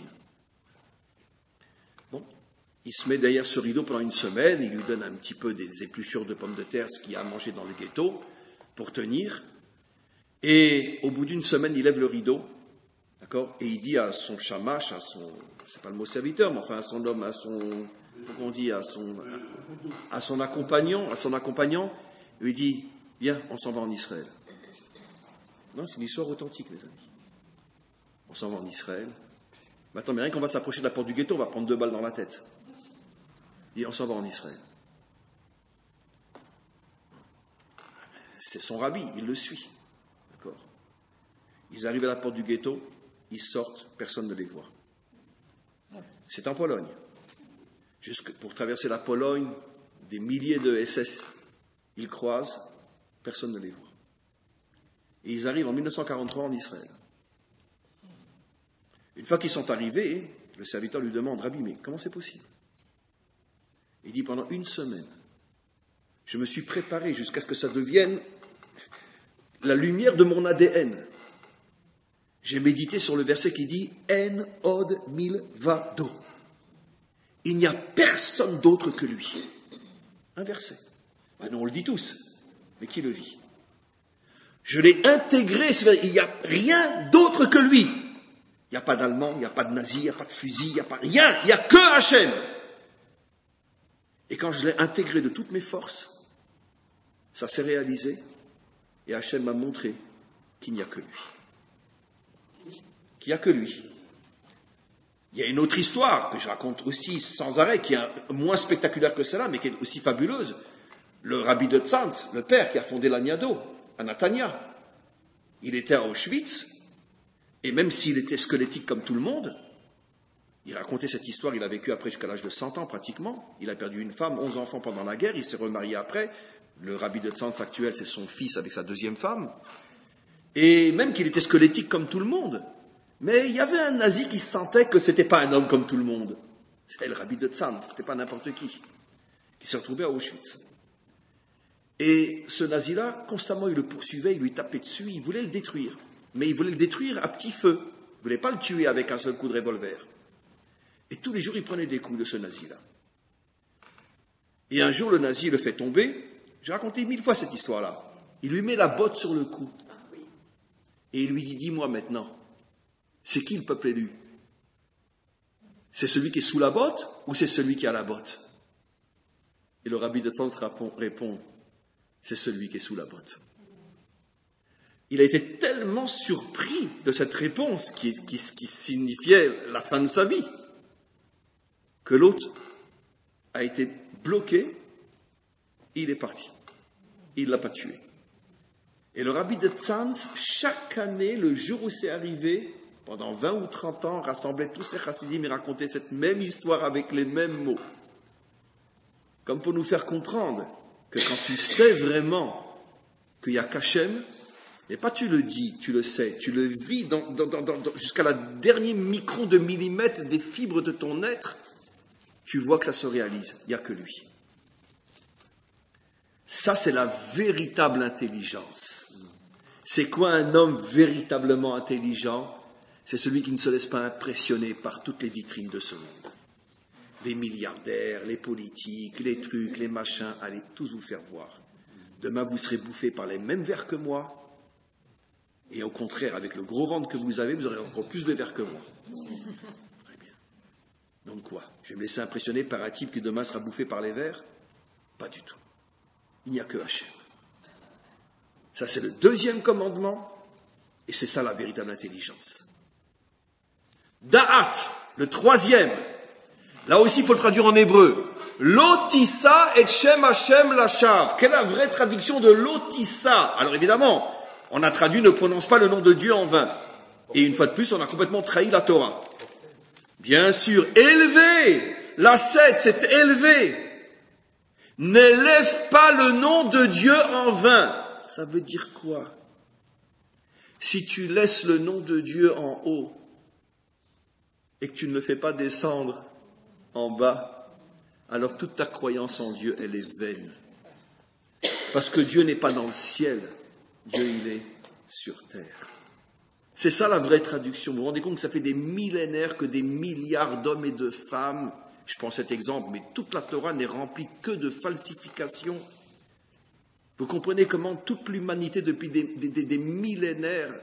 Bon, il se met derrière ce rideau pendant une semaine, il lui donne un petit peu des épluchures de pommes de terre, ce qu'il y a à manger dans le ghetto, pour tenir, et au bout d'une semaine, il lève le rideau, d'accord, et il dit à son shamash, à son, c'est pas le mot serviteur, mais enfin à son homme, à son, comment on dit, à son, à son accompagnant, à son accompagnant, il lui dit, viens, on s'en va en Israël. Non, c'est une histoire authentique, mes amis. On s'en va en Israël. Mais attends, mais rien qu'on va s'approcher de la porte du ghetto, on va prendre deux balles dans la tête. Il dit, on s'en va en Israël. C'est son rabbi, il le suit. D'accord. Ils arrivent à la porte du ghetto, ils sortent, personne ne les voit. C'est en Pologne. Jusque pour traverser la Pologne, des milliers de S S, ils croisent, personne ne les voit. Et ils arrivent en mille neuf cent quarante-trois en Israël. Une fois qu'ils sont arrivés, le serviteur lui demande, Rabbi, mais comment c'est possible? Il dit, pendant une semaine, je me suis préparé jusqu'à ce que ça devienne la lumière de mon A D N. J'ai médité sur le verset qui dit En od milvado. Il n'y a personne d'autre que lui. Un verset. Maintenant, on le dit tous, mais qui le vit? Je l'ai intégré, il n'y a rien d'autre que lui. Il n'y a pas d'Allemand, il n'y a pas de nazi, il n'y a pas de fusil, il n'y a pas rien, il n'y a que Hachem. Et quand je l'ai intégré de toutes mes forces, ça s'est réalisé, et Hachem m'a montré qu'il n'y a que lui. Qu'il n'y a que lui. Il y a une autre histoire que je raconte aussi sans arrêt, qui est moins spectaculaire que celle-là, mais qui est aussi fabuleuse. Le rabbi de Tzantz, le père qui a fondé l'Agniado, à Natania. il était à Auschwitz, et même s'il était squelettique comme tout le monde, il racontait cette histoire, il a vécu après jusqu'à l'âge de cent ans pratiquement, il a perdu une femme, onze enfants pendant la guerre, il s'est remarié après, le rabbi de Tzantz actuel, c'est son fils avec sa deuxième femme, et même qu'il était squelettique comme tout le monde, mais il y avait un nazi qui sentait que c'était pas un homme comme tout le monde, c'est le rabbi de Tzantz, c'était pas n'importe qui, qui s'est retrouvé à Auschwitz. Et ce nazi-là, constamment, il le poursuivait, il lui tapait dessus, il voulait le détruire. Mais il voulait le détruire à petit feu. Il ne voulait pas le tuer avec un seul coup de revolver. Et tous les jours, il prenait des coups de ce nazi-là. Et un jour, le nazi le fait tomber. J'ai raconté mille fois cette histoire-là. Il lui met la botte sur le cou. Et il lui dit, dis-moi maintenant, c'est qui le peuple élu? C'est celui qui est sous la botte ou c'est celui qui a la botte? Et le rabbi de Tzantz répond, c'est celui qui est sous la botte. Il a été tellement surpris de cette réponse qui, qui, qui signifiait la fin de sa vie, que l'autre a été bloqué, il est parti. Il ne l'a pas tué. Et le rabbi de Tzantz, chaque année, le jour où c'est arrivé, pendant vingt ou trente ans, rassemblait tous ses chassidim et racontait cette même histoire avec les mêmes mots. Comme pour nous faire comprendre que quand tu sais vraiment qu'il y a qu'Hachem, et pas tu le dis, tu le sais, tu le vis dans, dans, dans, dans, jusqu'à la dernier micron de millimètre des fibres de ton être, tu vois que ça se réalise, il n'y a que lui. Ça, c'est la véritable intelligence. C'est quoi un homme véritablement intelligent? C'est celui qui ne se laisse pas impressionner par toutes les vitrines de ce monde. Les milliardaires, les politiques, les trucs, les machins, allez tous vous faire voir. Demain, vous serez bouffés par les mêmes vers que moi. Et au contraire, avec le gros ventre que vous avez, vous aurez encore plus de vers que moi. Très bien. Donc quoi? Je vais me laisser impressionner par un type qui demain sera bouffé par les vers? Pas du tout. Il n'y a que Hachem. Ça, c'est le deuxième commandement. Et c'est ça la véritable intelligence. Da'at, le troisième. Là aussi, il faut le traduire en hébreu. Lotissa et Shem Hashem Lashav. Quelle est la vraie traduction de Lotissa? Alors évidemment, on a traduit ne prononce pas le nom de Dieu en vain. Et une fois de plus, on a complètement trahi la Torah. Bien sûr, élevé. La sept, c'est élevé. N'élève pas le nom de Dieu en vain. Ça veut dire quoi? Si tu laisses le nom de Dieu en haut et que tu ne le fais pas descendre en bas, alors toute ta croyance en Dieu, elle est vaine. Parce que Dieu n'est pas dans le ciel, Dieu, il est sur terre. C'est ça la vraie traduction. Vous vous rendez compte que ça fait des millénaires que des milliards d'hommes et de femmes, je prends cet exemple, mais toute la Torah n'est remplie que de falsifications. Vous comprenez comment toute l'humanité, depuis des, des, des, des millénaires,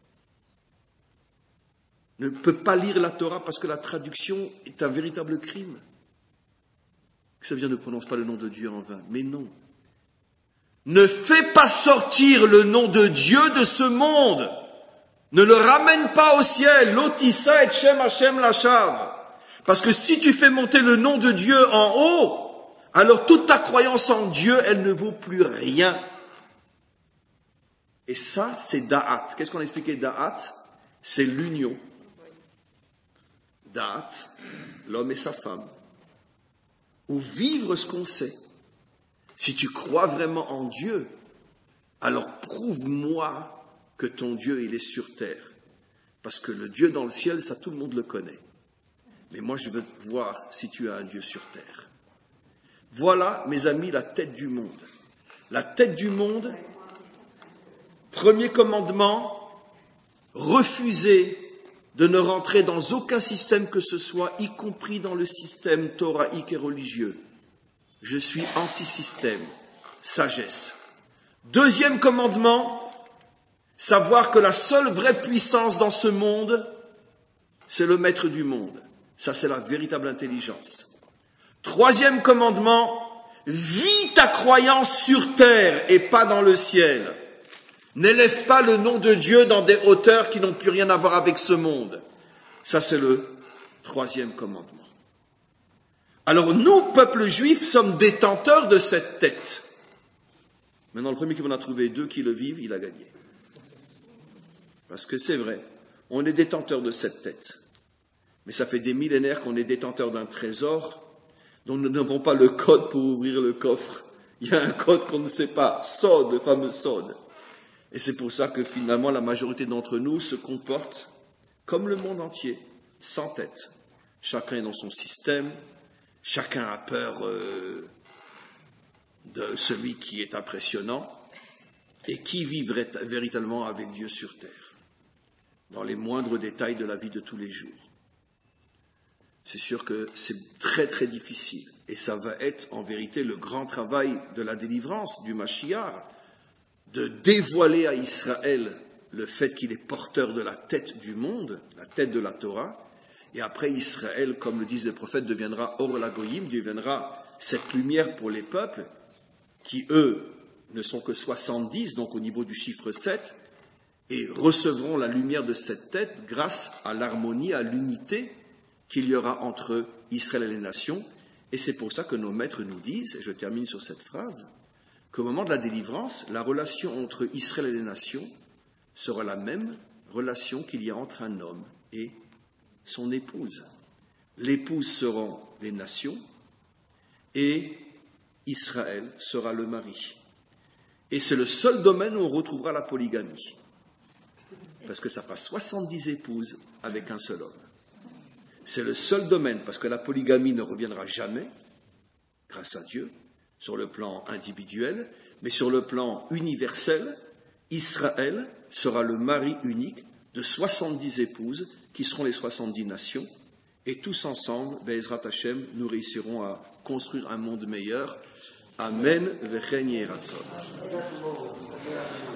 ne peut pas lire la Torah parce que la traduction est un véritable crime. Que ça vient ne prononce pas le nom de Dieu en vain. Mais non. Ne fais pas sortir le nom de Dieu de ce monde. Ne le ramène pas au ciel. Lotissa et Shem Hashem Lashav. Parce que si tu fais monter le nom de Dieu en haut, alors toute ta croyance en Dieu, elle ne vaut plus rien. Et ça, c'est Da'at. Qu'est-ce qu'on a expliqué Da'at? C'est l'union. Da'at, l'homme et sa femme. Ou vivre ce qu'on sait. Si tu crois vraiment en Dieu, alors prouve-moi que ton Dieu, il est sur terre. Parce que le Dieu dans le ciel, ça tout le monde le connaît. Mais moi, je veux voir si tu as un Dieu sur terre. Voilà, mes amis, la tête du monde. La tête du monde, premier commandement, refuser de ne rentrer dans aucun système que ce soit, y compris dans le système thoraïque et religieux. Je suis anti-système, sagesse. Deuxième commandement, savoir que la seule vraie puissance dans ce monde, c'est le maître du monde. Ça, c'est la véritable intelligence. Troisième commandement, vis ta croyance sur terre et pas dans le ciel. N'élève pas le nom de Dieu dans des hauteurs qui n'ont plus rien à voir avec ce monde. Ça, c'est le troisième commandement. Alors, nous, peuple juif, sommes détenteurs de cette tête. Maintenant, le premier qui m'en a trouvé deux qui le vivent, il a gagné. Parce que c'est vrai, on est détenteur de cette tête. Mais ça fait des millénaires qu'on est détenteur d'un trésor dont nous n'avons pas le code pour ouvrir le coffre. Il y a un code qu'on ne sait pas, Sod, le fameux Sod. Et c'est pour ça que finalement la majorité d'entre nous se comporte comme le monde entier, sans tête. Chacun est dans son système, chacun a peur euh, de celui qui est impressionnant. Et qui vivrait véritablement avec Dieu sur terre, dans les moindres détails de la vie de tous les jours? C'est sûr que c'est très très difficile, et ça va être en vérité le grand travail de la délivrance, du Mashiach, de dévoiler à Israël le fait qu'il est porteur de la tête du monde, la tête de la Torah, et après Israël, comme le disent les prophètes, deviendra Or la Goyim, deviendra cette lumière pour les peuples, qui eux, ne sont que soixante-dix, donc au niveau du chiffre sept, et recevront la lumière de cette tête grâce à l'harmonie, à l'unité qu'il y aura entre Israël et les nations. Et c'est pour ça que nos maîtres nous disent, et je termine sur cette phrase, qu'au moment de la délivrance, la relation entre Israël et les nations sera la même relation qu'il y a entre un homme et son épouse. L'épouse seront les nations et Israël sera le mari. Et c'est le seul domaine où on retrouvera la polygamie. Parce que ça passe soixante-dix épouses avec un seul homme. C'est le seul domaine, parce que la polygamie ne reviendra jamais, grâce à Dieu, sur le plan individuel, mais sur le plan universel, Israël sera le mari unique de soixante-dix épouses, qui seront les soixante-dix nations, et tous ensemble, Be'ezrat Hashem, nous réussirons à construire un monde meilleur. Amen. V'chen yeh ratzon.